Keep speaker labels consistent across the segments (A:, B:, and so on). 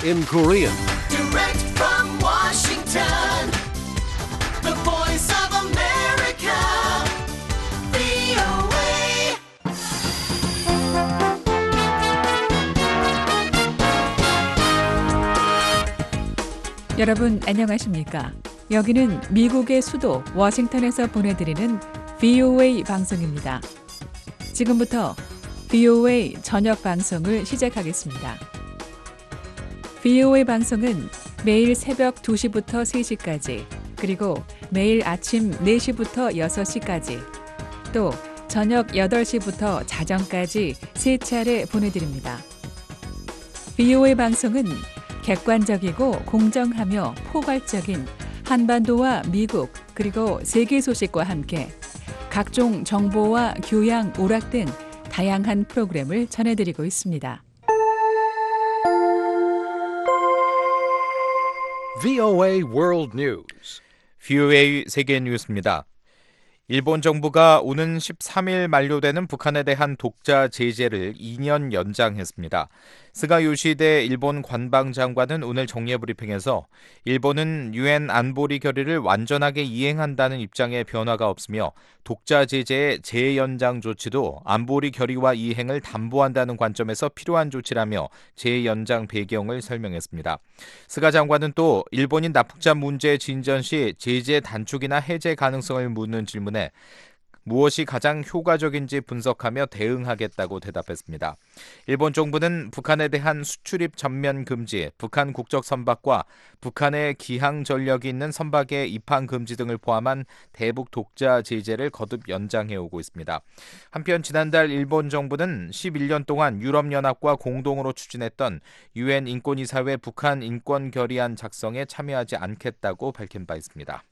A: in Korean.
B: Direct from Washington, the voice of America, VOA.
C: 여러분 안녕하십니까? 여기는 미국의 수도 워싱턴에서 보내드리는 VOA 방송입니다. 지금부터 VOA 저녁 방송을 시작하겠습니다. VOA 방송은 매일 새벽 2시부터 3시까지, 그리고 매일 아침 4시부터 6시까지, 또 저녁 8시부터 자정까지 3차례 보내드립니다. VOA 방송은 객관적이고 공정하며 포괄적인 한반도와 미국 그리고 세계 소식과 함께 각종 정보와 교양, 오락 등 다양한 프로그램을 전해드리고 있습니다.
A: VOA World News.
D: VOA 세계 뉴스입니다. 일본 정부가 오는 13일 만료되는 북한에 대한 독자 제재를 2년 연장했습니다. 스가 요시히데 일본 관방장관은 오늘 정례 브리핑에서 일본은 유엔 안보리 결의를 완전하게 이행한다는 입장에 변화가 없으며 독자 제재의 재연장 조치도 안보리 결의와 이행을 담보한다는 관점에서 필요한 조치라며 재연장 배경을 설명했습니다. 스가 장관은 또 일본인 납북자 문제 진전 시 제재 단축이나 해제 가능성을 묻는 질문에 무엇이 가장 효과적인지 분석하며 대응하겠다고 대답했습니다. 일본 정부는 북한에 대한 수출입 전면 금지, 북한 국적 선박과 북한의 기항 전력이 있는 선박의 입항 금지 등을 포함한 대북 독자 제재를 거듭 연장해오고 있습니다. 한편 지난달 일본 정부는 11년 동안 유럽연합과 공동으로 추진했던 유엔 인권이사회 북한 인권 결의안 작성에 참여하지 않겠다고 밝힌 바 있습니다.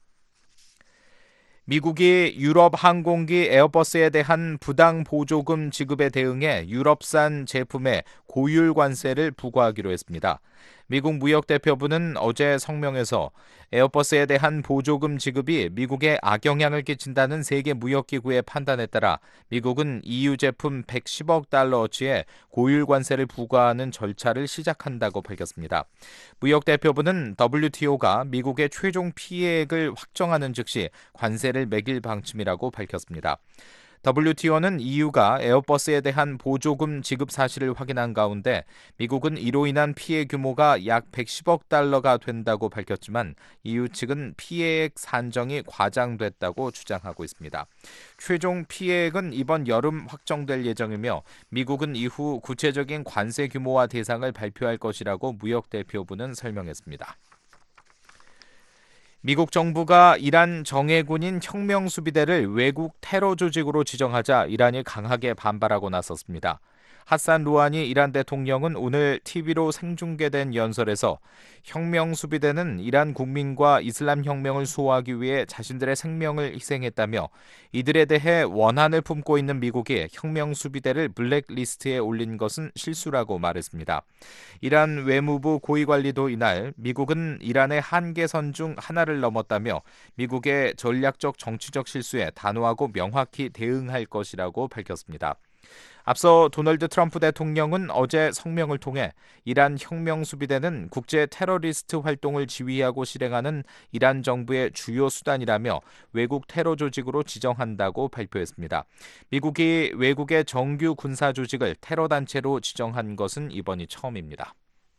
D: 미국이 유럽 항공기 에어버스에 대한 부당 보조금 지급에 대응해 유럽산 제품에 고율 관세를 부과하기로 했습니다. 미국 무역대표부는 어제 성명에서 에어버스에 대한 보조금 지급이 미국에 악영향을 끼친다는 세계 무역기구의 판단에 따라 미국은 EU 제품 110억 달러어치의 고율 관세를 부과하는 절차를 시작한다고 밝혔습니다. 무역대표부는 WTO가 미국의 최종 피해액을 확정하는 즉시 관세를 매길 방침이라고 밝혔습니다. WTO는 EU가 에어버스에 대한 보조금 지급 사실을 확인한 가운데 미국은 이로 인한 피해 규모가 약 110억 달러가 된다고 밝혔지만 EU 측은 피해액 산정이 과장됐다고 주장하고 있습니다. 최종 피해액은 이번 여름 확정될 예정이며 미국은 이후 구체적인 관세 규모와 대상을 발표할 것이라고 무역대표부는 설명했습니다. 미국 정부가 이란 정예군인 혁명수비대를 외국 테러 조직으로 지정하자 이란이 강하게 반발하고 나섰습니다. 하산 루하니 이란 대통령은 오늘 TV로 생중계된 연설에서 혁명수비대는 이란 국민과 이슬람 혁명을 수호하기 위해 자신들의 생명을 희생했다며 이들에 대해 원한을 품고 있는 미국이 혁명수비대를 블랙리스트에 올린 것은 실수라고 말했습니다. 이란 외무부 고위관리도 이날 미국은 이란의 한계선 중 하나를 넘었다며 미국의 전략적 정치적 실수에 단호하고 명확히 대응할 것이라고 밝혔습니다. 앞서 도널드 트럼프 대통령은 어제 성명을 통해 이란 혁명수비대는 국제 테러리스트 활동을 지휘하고 실행하는 이란 정부의 주요 수단이라며 외국 테러 조직으로 지정한다고 발표했습니다. 미국이 외국의 정규 군사 조직을 테러 단체로 지정한 것은 이번이 처음입니다.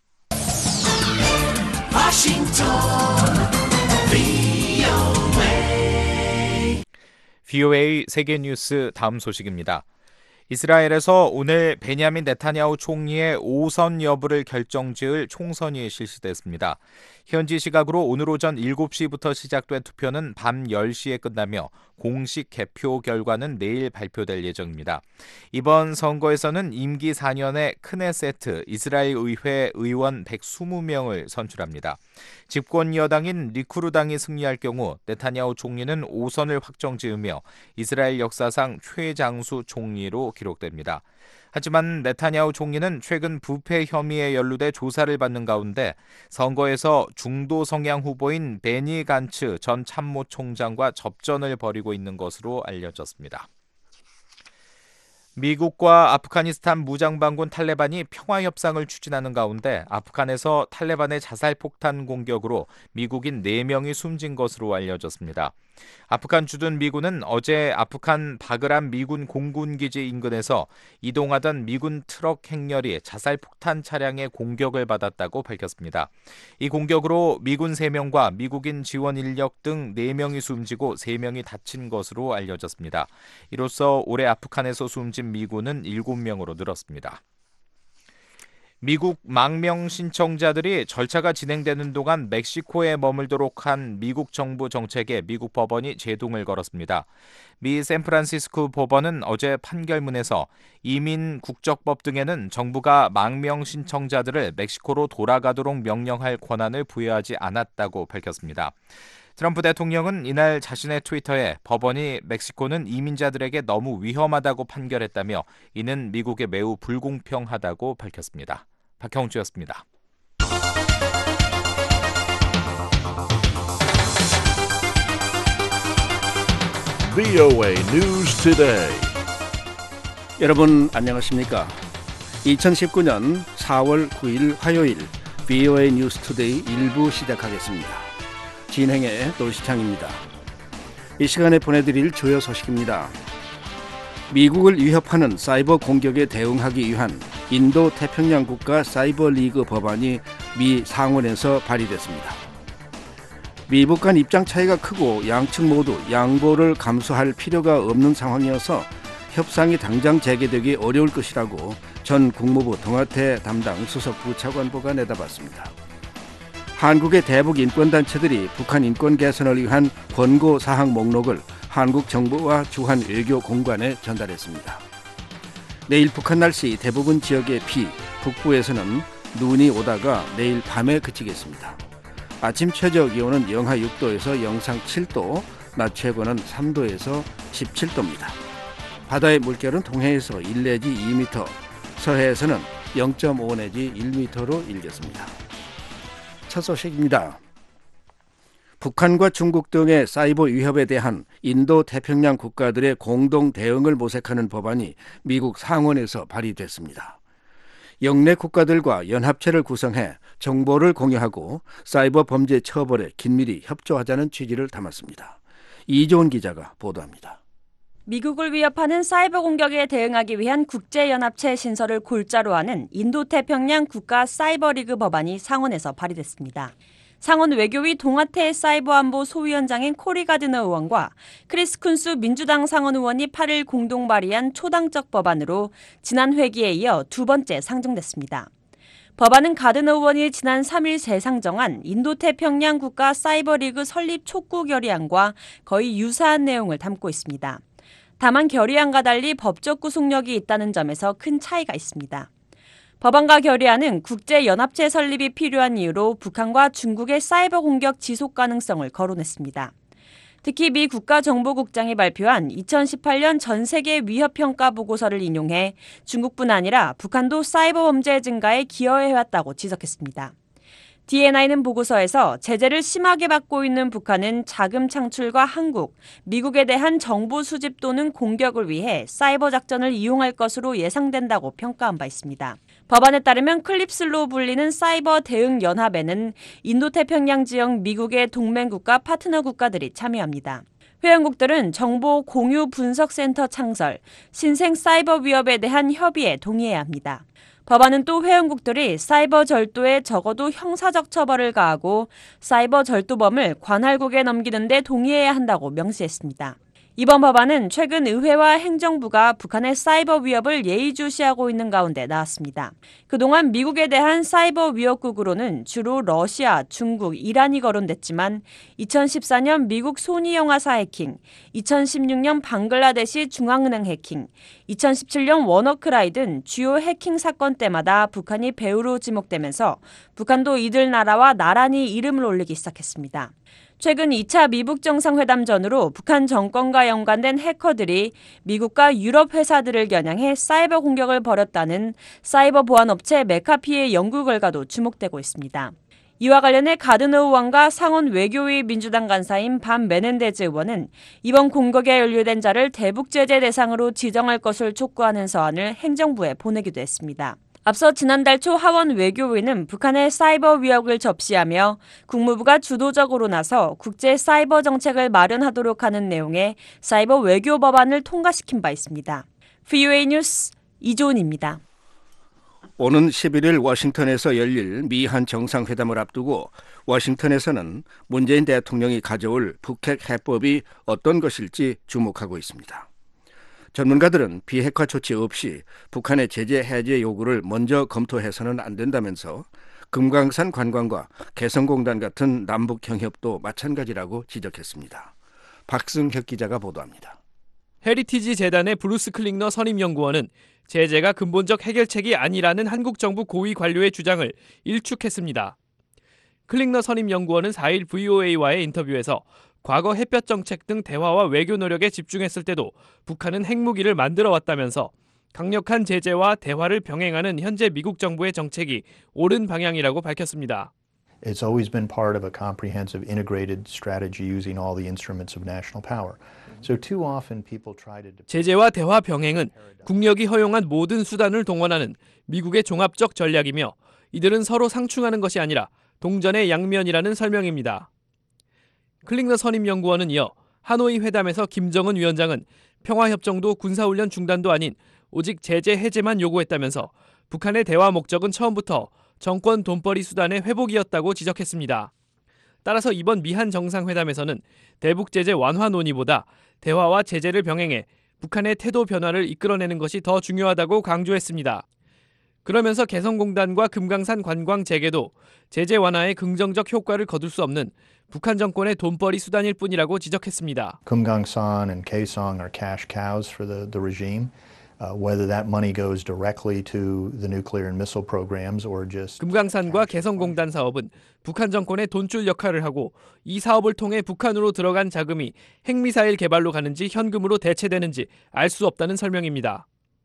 D: VOA 세계 뉴스 다음 소식입니다. 이스라엘에서 오늘 베냐민 네타냐후 총리의 5선 여부를 결정지을 총선이 실시됐습니다. 현지 시각으로 오늘 오전 7시부터 시작된 투표는 밤 10시에 끝나며 공식 개표 결과는 내일 발표될 예정입니다. 이번 선거에서는 임기 4년의 크네세트 이스라엘 의회 의원 120명을 선출합니다. 집권 여당인 리쿠르당이 승리할 경우 네타냐후 총리는 5선을 확정지으며 이스라엘 역사상 최장수 총리로 기록됩니다. 하지만 네타냐후 총리는 최근 부패 혐의에 연루돼 조사를 받는 가운데 선거에서 중도 성향 후보인 베니 간츠 전 참모총장과 접전을 벌이고 있는 것으로 알려졌습니다. 미국과 아프가니스탄 무장반군 탈레반이 평화협상을 추진하는 가운데 아프간에서 탈레반의 자살폭탄 공격으로 미국인 4명이 숨진 것으로 알려졌습니다. 아프간 주둔 미군은 어제 아프간 바그란 미군 공군기지 인근에서 이동하던 미군 트럭 행렬이 자살폭탄 차량의 공격을 받았다고 밝혔습니다. 이 공격으로 미군 3명과 미국인 지원 인력 등 4명이 숨지고 3명이 다친 것으로 알려졌습니다. 이로써 올해 아프간에서 숨진 미군은 7명으로 늘었습니다. 미국 망명 신청자들이 절차가 진행되는 동안 멕시코에 머물도록 한 미국 정부 정책에 미국 법원이 제동을 걸었습니다. 미 샌프란시스코 법원은 어제 판결문에서 이민 국적법 등에는 정부가 망명 신청자들을 멕시코로 돌아가도록 명령할 권한을 부여하지 않았다고 밝혔습니다. 트럼프 대통령은 이날 자신의 트위터에 법원이 멕시코는 이민자들에게 너무 위험하다고 판결했다며 이는 미국에 매우 불공평하다고 밝혔습니다. 박형주였습니다.
A: VOA News Today.
E: 여러분 안녕하십니까? 2019년 4월 9일 화요일 VOA 뉴스 투데이 1부 시작하겠습니다. 진행의 노시창입니다. 이 시간에 보내드릴 주요 소식입니다. 미국을 위협하는 사이버 공격에 대응하기 위한 인도 태평양 국가 사이버 리그 법안이 미 상원에서 발의됐습니다. 미북 간 입장 차이가 크고 양측 모두 양보를 감수할 필요가 없는 상황이어서 협상이 당장 재개되기 어려울 것이라고 전 국무부 동아태 담당 수석 부차관보가 내다봤습니다. 한국의 대북 인권단체들이 북한 인권 개선을 위한 권고사항 목록을 한국 정부와 주한 외교 공관에 전달했습니다. 내일 북한 날씨 대부분 지역에 비, 북부에서는 눈이 오다가 내일 밤에 그치겠습니다. 아침 최저 기온은 영하 6도에서 영상 7도, 낮 최고는 3도에서 17도입니다. 바다의 물결은 동해에서 1 내지 2m, 서해에서는 0.5 내지 1m로 일겠습니다. 첫 소식입니다. 북한과 중국 등의 사이버 위협에 대한 인도 태평양 국가들의 공동 대응을 모색하는 법안이 미국 상원에서 발의됐습니다. 영내 국가들과 연합체를 구성해 정보를 공유하고 사이버 범죄 처벌에 긴밀히 협조하자는 취지를 담았습니다. 이조은 기자가 보도합니다.
F: 미국을 위협하는 사이버 공격에 대응하기 위한 국제연합체 신설을 골자로 하는 인도태평양 국가 사이버리그 법안이 상원에서 발의됐습니다. 상원 외교위 동아태 사이버안보 소위원장인 코리 가드너 의원과 크리스 쿤스 민주당 상원 의원이 8일 공동 발의한 초당적 법안으로 지난 회기에 이어 두 번째 상정됐습니다. 법안은 가드너 의원이 지난 3일 재상정한 인도태평양 국가 사이버리그 설립 촉구 결의안과 거의 유사한 내용을 담고 있습니다. 다만 결의안과 달리 법적 구속력이 있다는 점에서 큰 차이가 있습니다. 법안과 결의안은 국제연합체 설립이 필요한 이유로 북한과 중국의 사이버 공격 지속 가능성을 거론했습니다. 특히 미 국가정보국장이 발표한 2018년 전 세계 위협평가 보고서를 인용해 중국뿐 아니라 북한도 사이버 범죄 증가에 기여해왔다고 지적했습니다. DNI는 보고서에서 제재를 심하게 받고 있는 북한은 자금 창출과 한국, 미국에 대한 정보 수집 또는 공격을 위해 사이버 작전을 이용할 것으로 예상된다고 평가한 바 있습니다. 법안에 따르면 클립스로 불리는 사이버 대응 연합에는 인도태평양 지역 미국의 동맹국가 파트너 국가들이 참여합니다. 회원국들은 정보 공유 분석센터 창설, 신생 사이버 위협에 대한 협의에 동의해야 합니다. 법안은 또 회원국들이 사이버 절도에 적어도 형사적 처벌을 가하고 사이버 절도범을 관할국에 넘기는 데 동의해야 한다고 명시했습니다. 이번 법안은 최근 의회와 행정부가 북한의 사이버 위협을 예의주시하고 있는 가운데 나왔습니다. 그동안 미국에 대한 사이버 위협국으로는 주로 러시아, 중국, 이란이 거론됐지만 2014년 미국 소니 영화사 해킹, 2016년 방글라데시 중앙은행 해킹, 2017년 워너크라이 등 주요 해킹 사건 때마다 북한이 배후로 지목되면서 북한도 이들 나라와 나란히 이름을 올리기 시작했습니다. 최근 2차 미북 정상회담 전후로 북한 정권과 연관된 해커들이 미국과 유럽 회사들을 겨냥해 사이버 공격을 벌였다는 사이버 보안업체 메카피의 연구 결과도 주목되고 있습니다. 이와 관련해 가드너 의원과 상원 외교위 민주당 간사인 반 메넨데즈 의원은 이번 공격에 연루된 자를 대북 제재 대상으로 지정할 것을 촉구하는 서한을 행정부에 보내기도 했습니다. 앞서 지난달 초 하원 외교위는 북한의 사이버 위협을 접시하며 국무부가 주도적으로 나서 국제 사이버 정책을 마련하도록 하는 내용의 사이버 외교 법안을 통과시킨 바 있습니다. VOA 뉴스 이조은입니다.
E: 오는 11일 워싱턴에서 열릴 미한 정상회담을 앞두고 워싱턴에서는 문재인 대통령이 가져올 북핵 해법이 어떤 것일지 주목하고 있습니다. 전문가들은 비핵화 조치 없이 북한의 제재 해제 요구를 먼저 검토해서는 안 된다면서 금강산 관광과 개성공단 같은 남북 경협도 마찬가지라고 지적했습니다. 박승혁 기자가 보도합니다.
G: 헤리티지 재단의 브루스 클링너 선임연구원은 제재가 근본적 해결책이 아니라는 한국 정부 고위 관료의 주장을 일축했습니다. 클링너 선임연구원은 4일 VOA와의 인터뷰에서 과거 햇볕 정책 등 대화와 외교 노력에 집중했을 때도 북한은 핵무기를 만들어 왔다면서 강력한 제재와 대화를 병행하는 현재 미국 정부의 정책이 옳은 방향이라고 밝혔습니다.
H: It's always been part of a comprehensive integrated strategy using all the instruments of national power. So too often people try to
G: 제재와 대화 병행은 국력이 허용한 모든 수단을 동원하는 미국의 종합적 전략이며 이들은 서로 상충하는 것이 아니라 동전의 양면이라는 설명입니다. 클링너 선임연구원은 이어 하노이 회담에서 김정은 위원장은 평화협정도 군사훈련 중단도 아닌 오직 제재 해제만 요구했다면서 북한의 대화 목적은 처음부터 정권 돈벌이 수단의 회복이었다고 지적했습니다. 따라서 이번 미한 정상회담에서는 대북 제재 완화 논의보다 대화와 제재를 병행해 북한의 태도 변화를 이끌어내는 것이 더 중요하다고 강조했습니다. 그러면서 개성공단과 금강산 관광 재개도 제재 완화에 긍정적 효과를 거둘 수 없는 북한 정권의 돈벌이 수단일 뿐이라고 지적했습니다.
H: Kumgangsan and Kaesong are cash cows for the regime. Whether that money goes directly to the nuclear and missile programs or just
G: 금강산과 개성공단 사업은 북한 정권의 돈줄 역할을 하고 이 사업을 통해 북한으로 들어간 자금이 핵미사일 개발로 가는지 현금으로 대체되는지 알 수 없다는 설명입니다.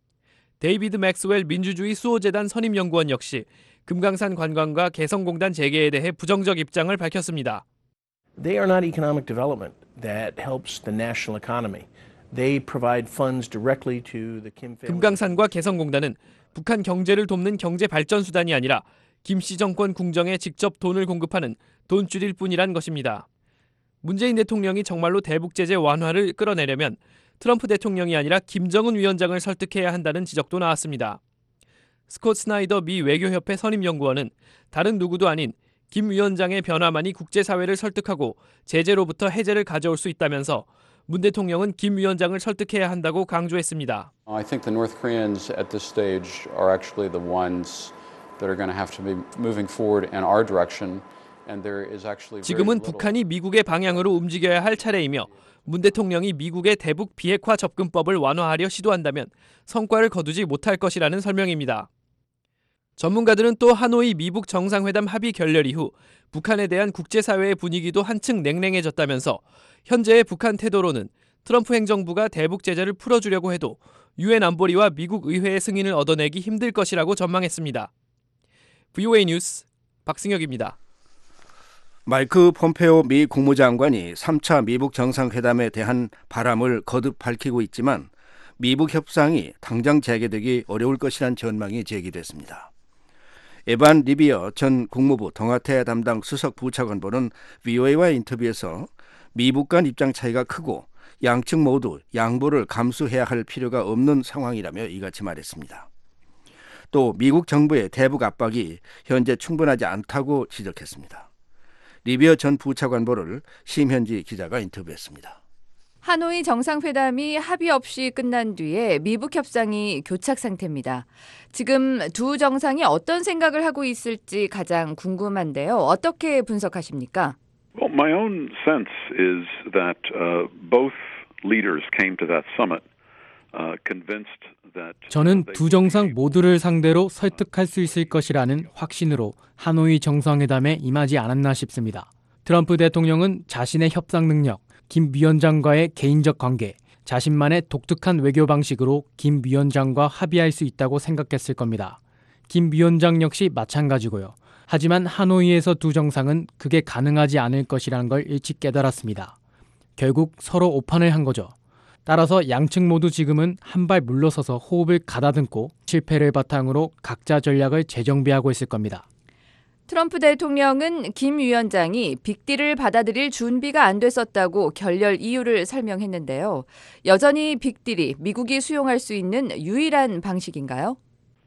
G: 데이비드 맥스웰 민주주의 수호재단 선임연구원 역시 금강산 관광과 개성공단 재개에 대해 부정적 입장을 밝혔습니다.
I: They are not economic development that helps the national economy. They provide funds directly to the Kim family.
G: 금강산과 개성공단은 북한 경제를 돕는 경제 발전 수단이 아니라 김씨 정권 궁정에 직접 돈을 공급하는 돈줄일 뿐이란 것입니다. 문재인 대통령이 정말로 대북 제재 완화를 끌어내려면 트럼프 대통령이 아니라 김정은 위원장을 설득해야 한다는 지적도 나왔습니다. 스콧 스나이더 미 외교협회 선임연구원은 다른 누구도 아닌 김 위원장의 변화만이 국제사회를 설득하고 제재로부터 해제를 가져올 수 있다면서 문 대통령은 김 위원장을 설득해야 한다고 강조했습니다.
J: I think the North Koreans at this stage are actually the ones that are going to have to be moving forward in our direction. And there is actually
G: 지금은 북한이 미국의 방향으로 움직여야 할 차례이며 문 대통령이 미국의 대북 비핵화 접근법을 완화하려 시도한다면 성과를 거두지 못할 것이라는 설명입니다. 전문가들은 또 하노이 미북 정상회담 합의 결렬 이후 북한에 대한 국제사회의 분위기도 한층 냉랭해졌다면서 현재의 북한 태도로는 트럼프 행정부가 대북 제재를 풀어주려고 해도 유엔 안보리와 미국 의회의 승인을 얻어내기 힘들 것이라고 전망했습니다. VOA 뉴스 박승혁입니다.
E: 마이크 폼페오 미 국무장관이 3차 미북 정상회담에 대한 바람을 거듭 밝히고 있지만 미북 협상이 당장 재개되기 어려울 것이란 전망이 제기됐습니다. 에반 리비어 전 국무부 동아태 담당 수석 부차관보는 VOA와 인터뷰에서 미북 간 입장 차이가 크고 양측 모두 양보를 감수해야 할 필요가 없는 상황이라며 이같이 말했습니다. 또 미국 정부의 대북 압박이 현재 충분하지 않다고 지적했습니다. 리비어 전 부차관보를 심현지 기자가 인터뷰했습니다.
K: 하노이 정상회담이 합의 없이 끝난 뒤에 미북 협상이 교착 상태입니다. 지금 두 정상이 어떤 생각을 하고 있을지 가장 궁금한데요. 어떻게 분석하십니까?
L: Well, my own sense is that both leaders came to that summit convinced that
M: 저는 두 정상 모두를 상대로 설득할 수 있을 것이라는 확신으로 하노이 정상회담에 임하지 않았나 싶습니다. 트럼프 대통령은 자신의 협상 능력, 김 위원장과의 개인적 관계, 자신만의 독특한 외교 방식으로 김 위원장과 합의할 수 있다고 생각했을 겁니다. 김 위원장 역시 마찬가지고요. 하지만 하노이에서 두 정상은 그게 가능하지 않을 것이라는 걸 일찍 깨달았습니다. 결국 서로 오판을 한 거죠. 따라서 양측 모두 지금은 한 발 물러서서 호흡을 가다듬고 실패를 바탕으로 각자 전략을 재정비하고 있을 겁니다.
K: 트럼프 대통령은 김 위원장이 빅딜을 받아들일 준비가 안 됐었다고 결렬 이유를 설명했는데요. 여전히 빅딜이 미국이 수용할 수 있는 유일한 방식인가요?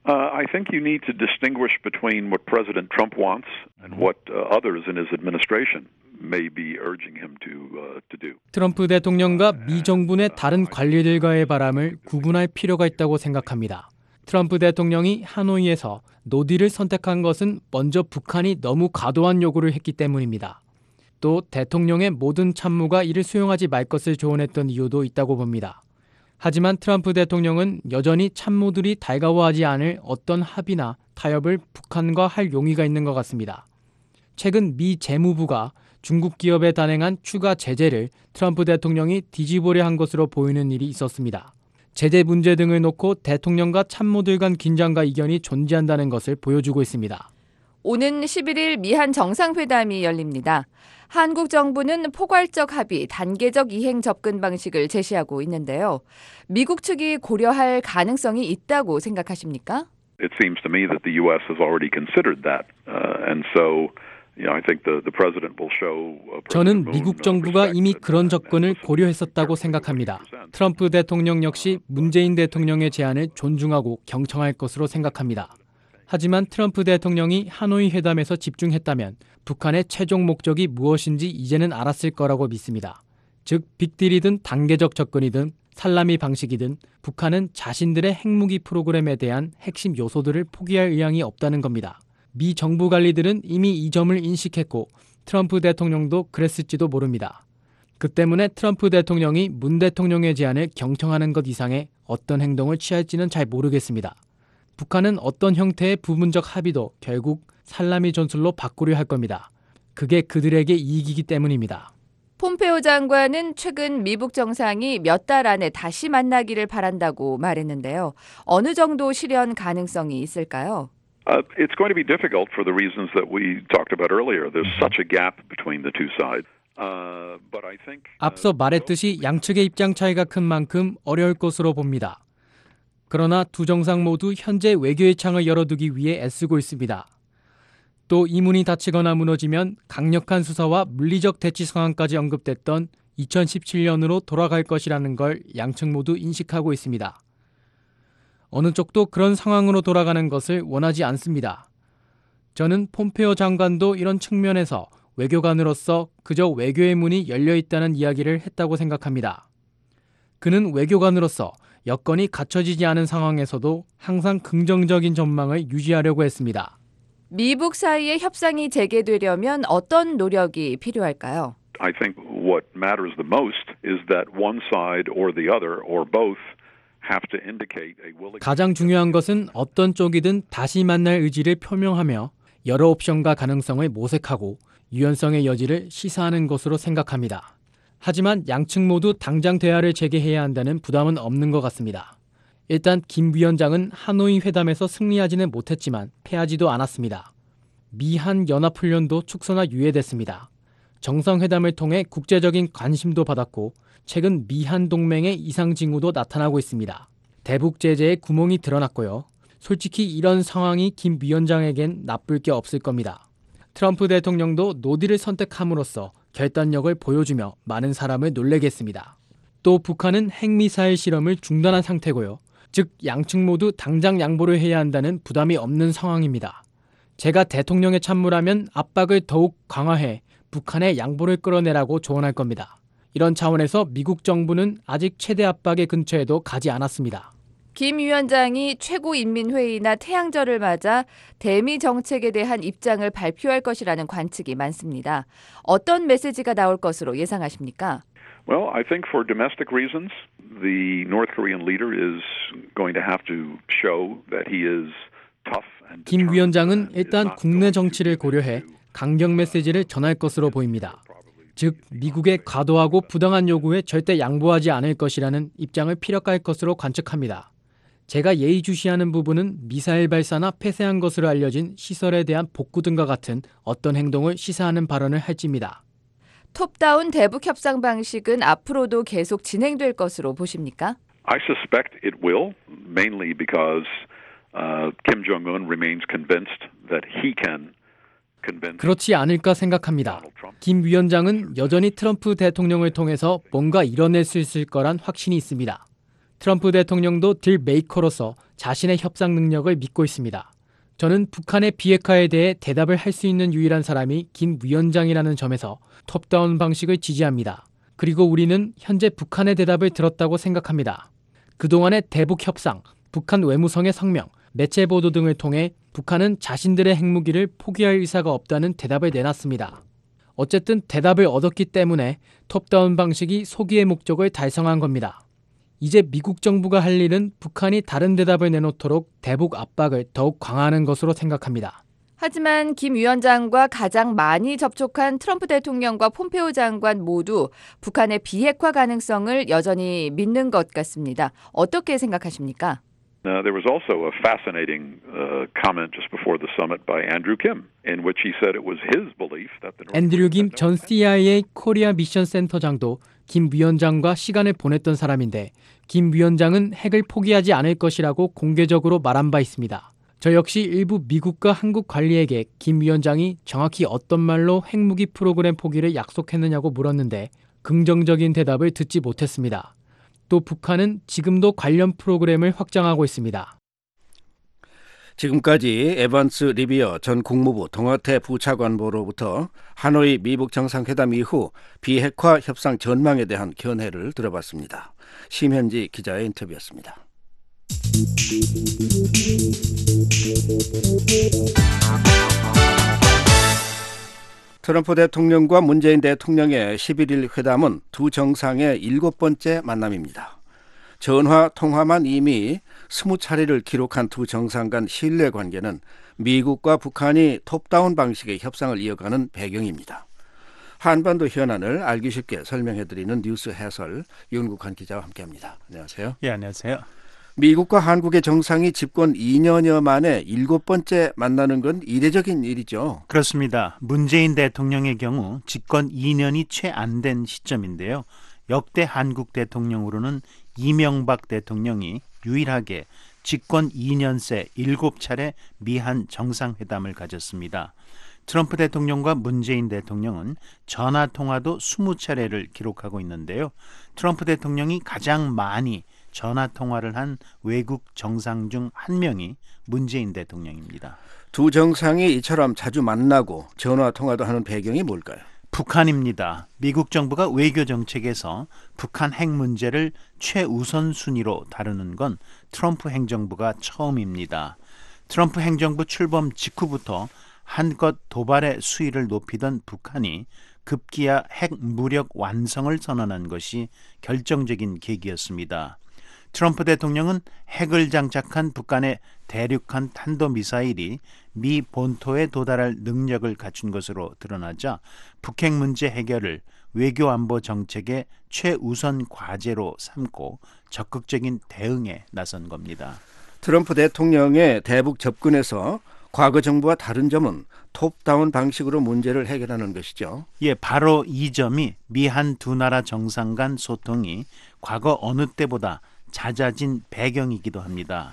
L: I think you need to distinguish between what President Trump wants and what others in his administration may be urging him to do.
M: 트럼프 대통령과 미 정부 내 다른 관리들과의 바람을 구분할 필요가 있다고 생각합니다. 트럼프 대통령이 하노이에서 노딜을 선택한 것은 먼저 북한이 너무 과도한 요구를 했기 때문입니다. 또 대통령의 모든 참모가 이를 수용하지 말 것을 조언했던 이유도 있다고 봅니다. 하지만 트럼프 대통령은 여전히 참모들이 달가워하지 않을 어떤 합의나 타협을 북한과 할 용의가 있는 것 같습니다. 최근 미 재무부가 중국 기업에 단행한 추가 제재를 트럼프 대통령이 뒤집으려 한 것으로 보이는 일이 있었습니다. 제재 문제 등을 놓고 대통령과 참모들 간 긴장과 이견이 존재한다는 것을 보여주고 있습니다.
K: 오는 11일 미한 정상회담이 열립니다. 한국 정부는 포괄적 합의, 단계적 이행 접근 방식을 제시하고 있는데요. 미국 측이 고려할 가능성이 있다고 생각하십니까?
L: It seems to me that the U.S. has already considered that, and so I think the president will show.
M: 저는 미국 정부가 이미 그런 접근을 고려했었다고 생각합니다. 트럼프 대통령 역시 문재인 대통령의 제안을 존중하고 경청할 것으로 생각합니다. 하지만 트럼프 대통령이 하노이 회담에서 집중했다면 북한의 최종 목적이 무엇인지 이제는 알았을 거라고 믿습니다. 즉 빅딜이든 단계적 접근이든 살라미 방식이든 북한은 자신들의 핵무기 프로그램에 대한 핵심 요소들을 포기할 의향이 없다는 겁니다. 미 정부 관리들은 이미 이 점을 인식했고 트럼프 대통령도 그랬을지도 모릅니다. 그 때문에 트럼프 대통령이 문 대통령의 제안을 경청하는 것 이상의 어떤 행동을 취할지는 잘 모르겠습니다. 북한은 어떤 형태의 부분적 합의도 결국 살라미 전술로 바꾸려 할 겁니다. 그게 그들에게 이익이기 때문입니다.
K: 폼페오 장관은 최근 미국 정상이 몇 달 안에 다시 만나기를 바란다고 말했는데요. 어느 정도 실현 가능성이 있을까요?
L: It's going to be difficult for the reasons that we talked about earlier. There's such a gap between the two sides. But I think
M: 앞서 말했듯이 양측의 입장 차이가 큰 만큼 어려울 것으로 봅니다. 그러나 두 정상 모두 현재 외교의 창을 열어두기 위해 애쓰고 있습니다. 또 이 문이 닫히거나 무너지면 강력한 수사와 물리적 대치 상황까지 언급됐던 2017년으로 돌아갈 것이라는 걸 양측 모두 인식하고 있습니다. 어느 쪽도 그런 상황으로 돌아가는 것을 원하지 않습니다. 저는 폼페오 장관도 이런 측면에서 외교관으로서 그저 외교의 문이 열려 있다는 이야기를 했다고 생각합니다. 그는 외교관으로서 여건이 갖춰지지 않은 상황에서도 항상 긍정적인 전망을 유지하려고 했습니다.
K: 미북 사이의 협상이 재개되려면 어떤 노력이 필요할까요?
L: I think what matters the most is that one side or the other or both have to indicate a willingness.
M: 가장 중요한 것은 어떤 쪽이든 다시 만날 의지를 표명하며 여러 옵션과 가능성을 모색하고 유연성의 여지를 시사하는 것으로 생각합니다. 하지만 양측 모두 당장 대화를 재개해야 한다는 부담은 없는 것 같습니다. 일단 김 위원장은 하노이 회담에서 승리하지는 못했지만 패하지도 않았습니다. 미한 연합훈련도 축소나 유예됐습니다. 정상회담을 통해 국제적인 관심도 받았고 최근 미한 동맹의 이상 징후도 나타나고 있습니다. 대북 제재에 구멍이 드러났고요. 솔직히 이런 상황이 김 위원장에겐 나쁠 게 없을 겁니다. 트럼프 대통령도 노딜을 선택함으로써 결단력을 보여주며 많은 사람을 놀래겠습니다. 또 북한은 핵미사일 실험을 중단한 상태고요. 즉 양측 모두 당장 양보를 해야 한다는 부담이 없는 상황입니다. 제가 대통령의 참모라면 압박을 더욱 강화해 북한의 양보를 끌어내라고 조언할 겁니다. 이런 차원에서 미국 정부는 아직 최대 압박의 근처에도 가지 않았습니다.
K: 김 위원장이 최고인민회의나 태양절을 맞아 대미 정책에 대한 입장을 발표할 것이라는 관측이 많습니다. 어떤 메시지가 나올 것으로 예상하십니까?
L: Well, I think for domestic reasons, the North Korean leader is going to have to show that he is tough and
M: 김 위원장은 일단 국내 정치를 고려해 강경 메시지를 전할 것으로 보입니다. 즉 미국의 과도하고 부당한 요구에 절대 양보하지 않을 것이라는 입장을 피력할 것으로 관측합니다. 제가 예의주시하는 부분은 미사일 발사나 폐쇄한 것으로 알려진 시설에 대한 복구 등과 같은 어떤 행동을 시사하는 발언을 할지입니다.
K: 톱다운 대북 협상 방식은 앞으로도 계속 진행될 것으로 보십니까?
L: I suspect it will, mainly because Kim Jong-un remains convinced that he can convince.
M: 그렇지 않을까 생각합니다. 김 위원장은 여전히 트럼프 대통령을 통해서 뭔가 이뤄낼 수 있을 거란 확신이 있습니다. 트럼프 대통령도 딜 메이커로서 자신의 협상 능력을 믿고 있습니다. 저는 북한의 비핵화에 대해 대답을 할 수 있는 유일한 사람이 김 위원장이라는 점에서 톱다운 방식을 지지합니다. 그리고 우리는 현재 북한의 대답을 들었다고 생각합니다. 그동안의 대북 협상, 북한 외무성의 성명, 매체 보도 등을 통해 북한은 자신들의 핵무기를 포기할 의사가 없다는 대답을 내놨습니다. 어쨌든 대답을 얻었기 때문에 톱다운 방식이 소기의 목적을 달성한 겁니다. 이제 미국 정부가 할 일은 북한이 다른 대답을 내놓도록 대북 압박을 더욱 강화하는 것으로 생각합니다.
K: 하지만 김 위원장과 가장 많이 접촉한 트럼프 대통령과 폼페오 장관 모두 북한의 비핵화 가능성을 여전히 믿는 것 같습니다. 어떻게 생각하십니까?
L: There was also a fascinating comment just before the summit by Andrew Kim, in which he said it was his belief that the
M: 앤드류 김 전 CIA 코리아 미션 센터장도 김 위원장과 시간을 보냈던 사람인데 김 위원장은 핵을 포기하지 않을 것이라고 공개적으로 말한 바 있습니다. 저 역시 일부 미국과 한국 관리에게 김 위원장이 정확히 어떤 말로 핵무기 프로그램 포기를 약속했느냐고 물었는데 긍정적인 대답을 듣지 못했습니다. 또 북한은 지금도 관련 프로그램을 확장하고 있습니다.
E: 지금까지 에반스 리비어 전 국무부 동아태 부차관보로부터 하노이 미북 정상회담 이후 비핵화 협상 전망에 대한 견해를 들어봤습니다. 심현지 기자의 인터뷰였습니다. 트럼프 대통령과 문재인 대통령의 11일 회담은 두 정상의 7번째 만남입니다. 전화 통화만 이미 20차례를 기록한 두 정상 간 신뢰 관계는 미국과 북한이 톱다운 방식의 협상을 이어가는 배경입니다. 한반도 현안을 알기 쉽게 설명해드리는 뉴스 해설 윤국환 기자와 함께합니다. 안녕하세요.
N: 예, 안녕하세요.
E: 미국과 한국의 정상이 집권 2년여 만에 7번째 만나는 건 이례적인 일이죠.
N: 그렇습니다. 문재인 대통령의 경우 집권 2년이 채 안 된 시점인데요. 역대 한국 대통령으로는 이명박 대통령이 유일하게 집권 2년 새 7차례 미한 정상회담을 가졌습니다. 트럼프 대통령과 문재인 대통령은 전화통화도 20차례를 기록하고 있는데요. 트럼프 대통령이 가장 많이 전화통화를 한 외국 정상 중 한 명이 문재인 대통령입니다.
E: 두 정상이 이처럼 자주 만나고 전화통화도 하는 배경이 뭘까요?
N: 북한입니다. 미국 정부가 외교 정책에서 북한 핵 문제를 최우선 순위로 다루는 건 트럼프 행정부가 처음입니다. 트럼프 행정부 출범 직후부터 한껏 도발의 수위를 높이던 북한이 급기야 핵 무력 완성을 선언한 것이 결정적인 계기였습니다. 트럼프 대통령은 핵을 장착한 북한의 대륙간 탄도미사일이 미 본토에 도달할 능력을 갖춘 것으로 드러나자 북핵 문제 해결을 외교안보 정책의 최우선 과제로 삼고 적극적인 대응에 나선 겁니다.
E: 트럼프 대통령의 대북 접근에서 과거 정부와 다른 점은 톱다운 방식으로 문제를 해결하는 것이죠.
N: 예, 바로 이 점이 미한 두 나라 정상 간 소통이 과거 어느 때보다 잦아진 배경이기도 합니다.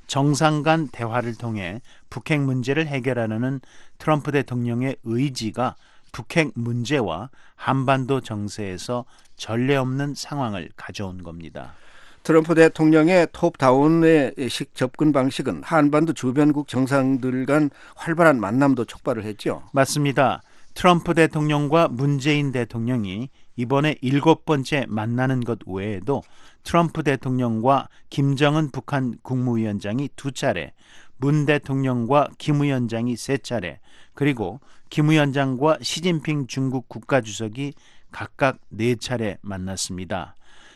N: 정상 간 대화를 통해 북핵 문제를 해결하려는 트럼프 대통령의 의지가 북핵 문제와 한반도 정세에서 전례 없는 상황을 가져온 겁니다.
E: 트럼프 대통령의 톱다운의 접근 방식은 한반도 주변국 정상들 간 활발한 만남도 촉발을 했죠.
N: 맞습니다. 트럼프 대통령과 문재인 대통령이 이번에 7번째 만나는 것 외에도 트럼프 대통령과 김정은 북한 국무위원장이 2차례, 문 대통령과 김 위원장이 3차례, 그리고 김 위원장과 시진핑 중국 국가주석이 각각 4차례 만났습니다.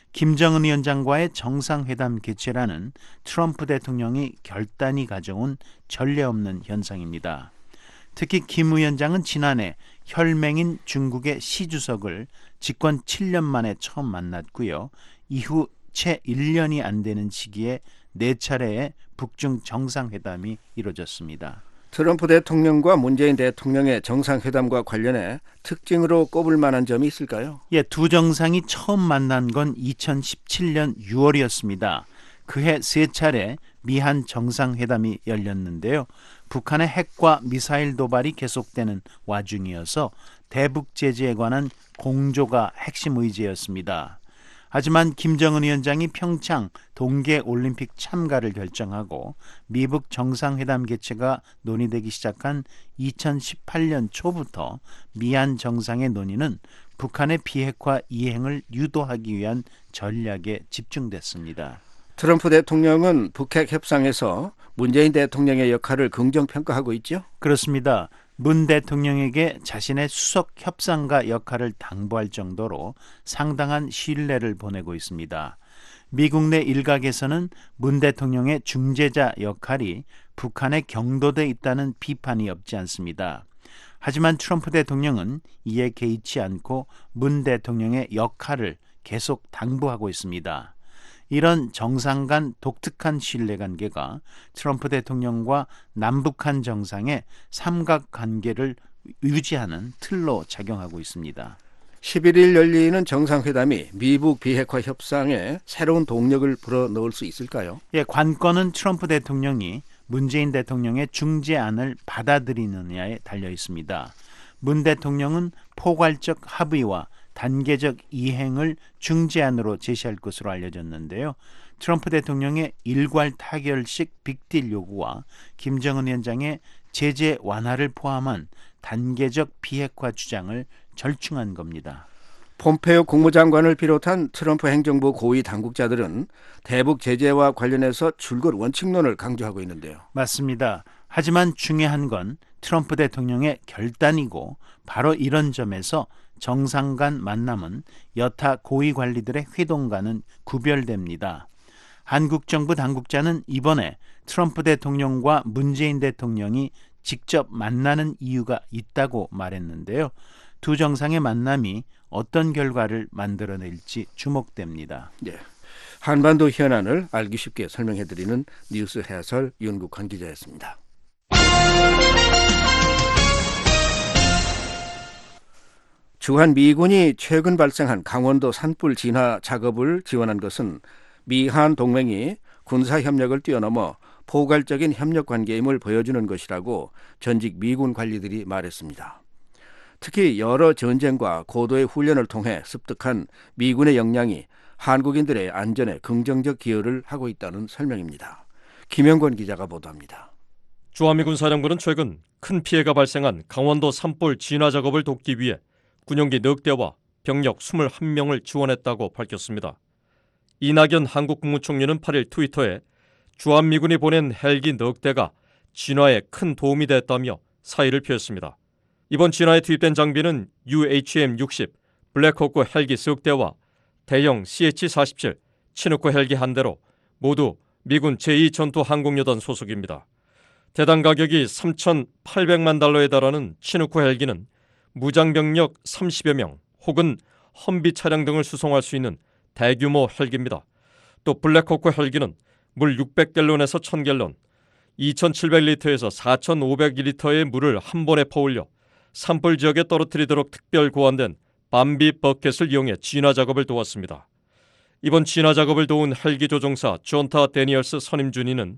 N: 김정은 위원장과의 정상회담 개최라는 트럼프 대통령이 결단이 가져온 전례 없는 현상입니다. 특히 김 위원장은 지난해 혈맹인 중국의 시 주석을 집권 7년 만에 처음 만났고요. 이후 채 1년이 안 되는 시기에 4차례의 북중 정상회담이 이루어졌습니다.
E: 트럼프 대통령과 문재인 대통령의 정상회담과 관련해 특징으로 꼽을 만한 점이 있을까요?
N: 예, 두 정상이 처음 만난 건 2017년 6월이었습니다. 그해 3차례 미한 정상회담이 열렸는데요. 북한의 핵과 미사일 도발이 계속되는 와중이어서 대북 제재에 관한 공조가 핵심 의제였습니다. 하지만 김정은 위원장이 평창 동계올림픽 참가를 결정하고 미북 정상회담 개최가 논의되기 시작한 2018년 초부터 미한 정상의 논의는 북한의 비핵화 이행을 유도하기 위한 전략에 집중됐습니다.
E: 트럼프 대통령은 북핵 협상에서 문재인 대통령의 역할을 긍정평가하고 있죠?
N: 그렇습니다. 문 대통령에게 자신의 수석 협상가 역할을 당부할 정도로 상당한 신뢰를 보내고 있습니다. 미국 내 일각에서는 문 대통령의 중재자 역할이 북한에 경도돼 있다는 비판이 없지 않습니다. 하지만 트럼프 대통령은 이에 개의치 않고 문 대통령의 역할을 계속 당부하고 있습니다. 이런 정상 간 독특한 신뢰관계가 트럼프 대통령과 남북한 정상의 삼각관계를 유지하는 틀로 작용하고 있습니다.
E: 11일 열리는 정상회담이 미북 비핵화 협상에 새로운 동력을 불어넣을 수 있을까요?
N: 예, 관건은 트럼프 대통령이 문재인 대통령의 중재안을 받아들이느냐에 달려 있습니다. 문 대통령은 포괄적 합의와 단계적 이행을 중재안으로 제시할 것으로 알려졌는데요. 트럼프 대통령의 일괄 타결식 빅딜 요구와 김정은 위원장의 제재 완화를 포함한 단계적 비핵화 주장을 절충한 겁니다.
E: 폼페이오 국무장관을 비롯한 트럼프 행정부 고위 당국자들은 대북 제재와 관련해서 줄곧 원칙론을 강조하고 있는데요.
N: 맞습니다. 하지만 중요한 건 트럼프 대통령의 결단이고 바로 이런 점에서 정상 간 만남은 여타 고위 관리들의 회동과는 구별됩니다. 한국 정부 당국자는 이번에 트럼프 대통령과 문재인 대통령이 직접 만나는 이유가 있다고 말했는데요. 두 정상의 만남이 어떤 결과를 만들어낼지 주목됩니다.
E: 네. 한반도 현안을 알기 쉽게 설명해드리는 뉴스 해설 윤국환 기자였습니다. 주한 미군이 최근 발생한 강원도 산불 진화 작업을 지원한 것은 미한 동맹이 군사협력을 뛰어넘어 포괄적인 협력 관계임을 보여주는 것이라고 전직 미군 관리들이 말했습니다. 특히 여러 전쟁과 고도의 훈련을 통해 습득한 미군의 역량이 한국인들의 안전에 긍정적 기여를 하고 있다는 설명입니다. 김영권 기자가 보도합니다.
O: 주한미군 사령부는 최근 큰 피해가 발생한 강원도 산불 진화 작업을 돕기 위해 군용기 넉 대와 병력 21명을 지원했다고 밝혔습니다. 이낙연 한국 국무총리는 8일 트위터에 주한미군이 보낸 헬기 넉 대가 진화에 큰 도움이 됐다며 사의를 표했습니다. 이번 진화에 투입된 장비는 UHM-60 블랙호크 헬기 석 대와 대형 CH-47 치누크 헬기 한 대로 모두 미군 제2전투항공여단 소속입니다. 대당 가격이 3,800만 달러에 달하는 치누크 헬기는 무장병력 30여 명 혹은 험비 차량 등을 수송할 수 있는 대규모 헬기입니다. 또 블랙호크 헬기는 물 600갤론에서 1000갤론, 2700리터에서 4500리터의 물을 한 번에 퍼올려 산불 지역에 떨어뜨리도록 특별 고안된 밤비 버켓을 이용해 진화 작업을 도왔습니다. 이번 진화 작업을 도운 헬기 조종사 존타 데니얼스 선임준이는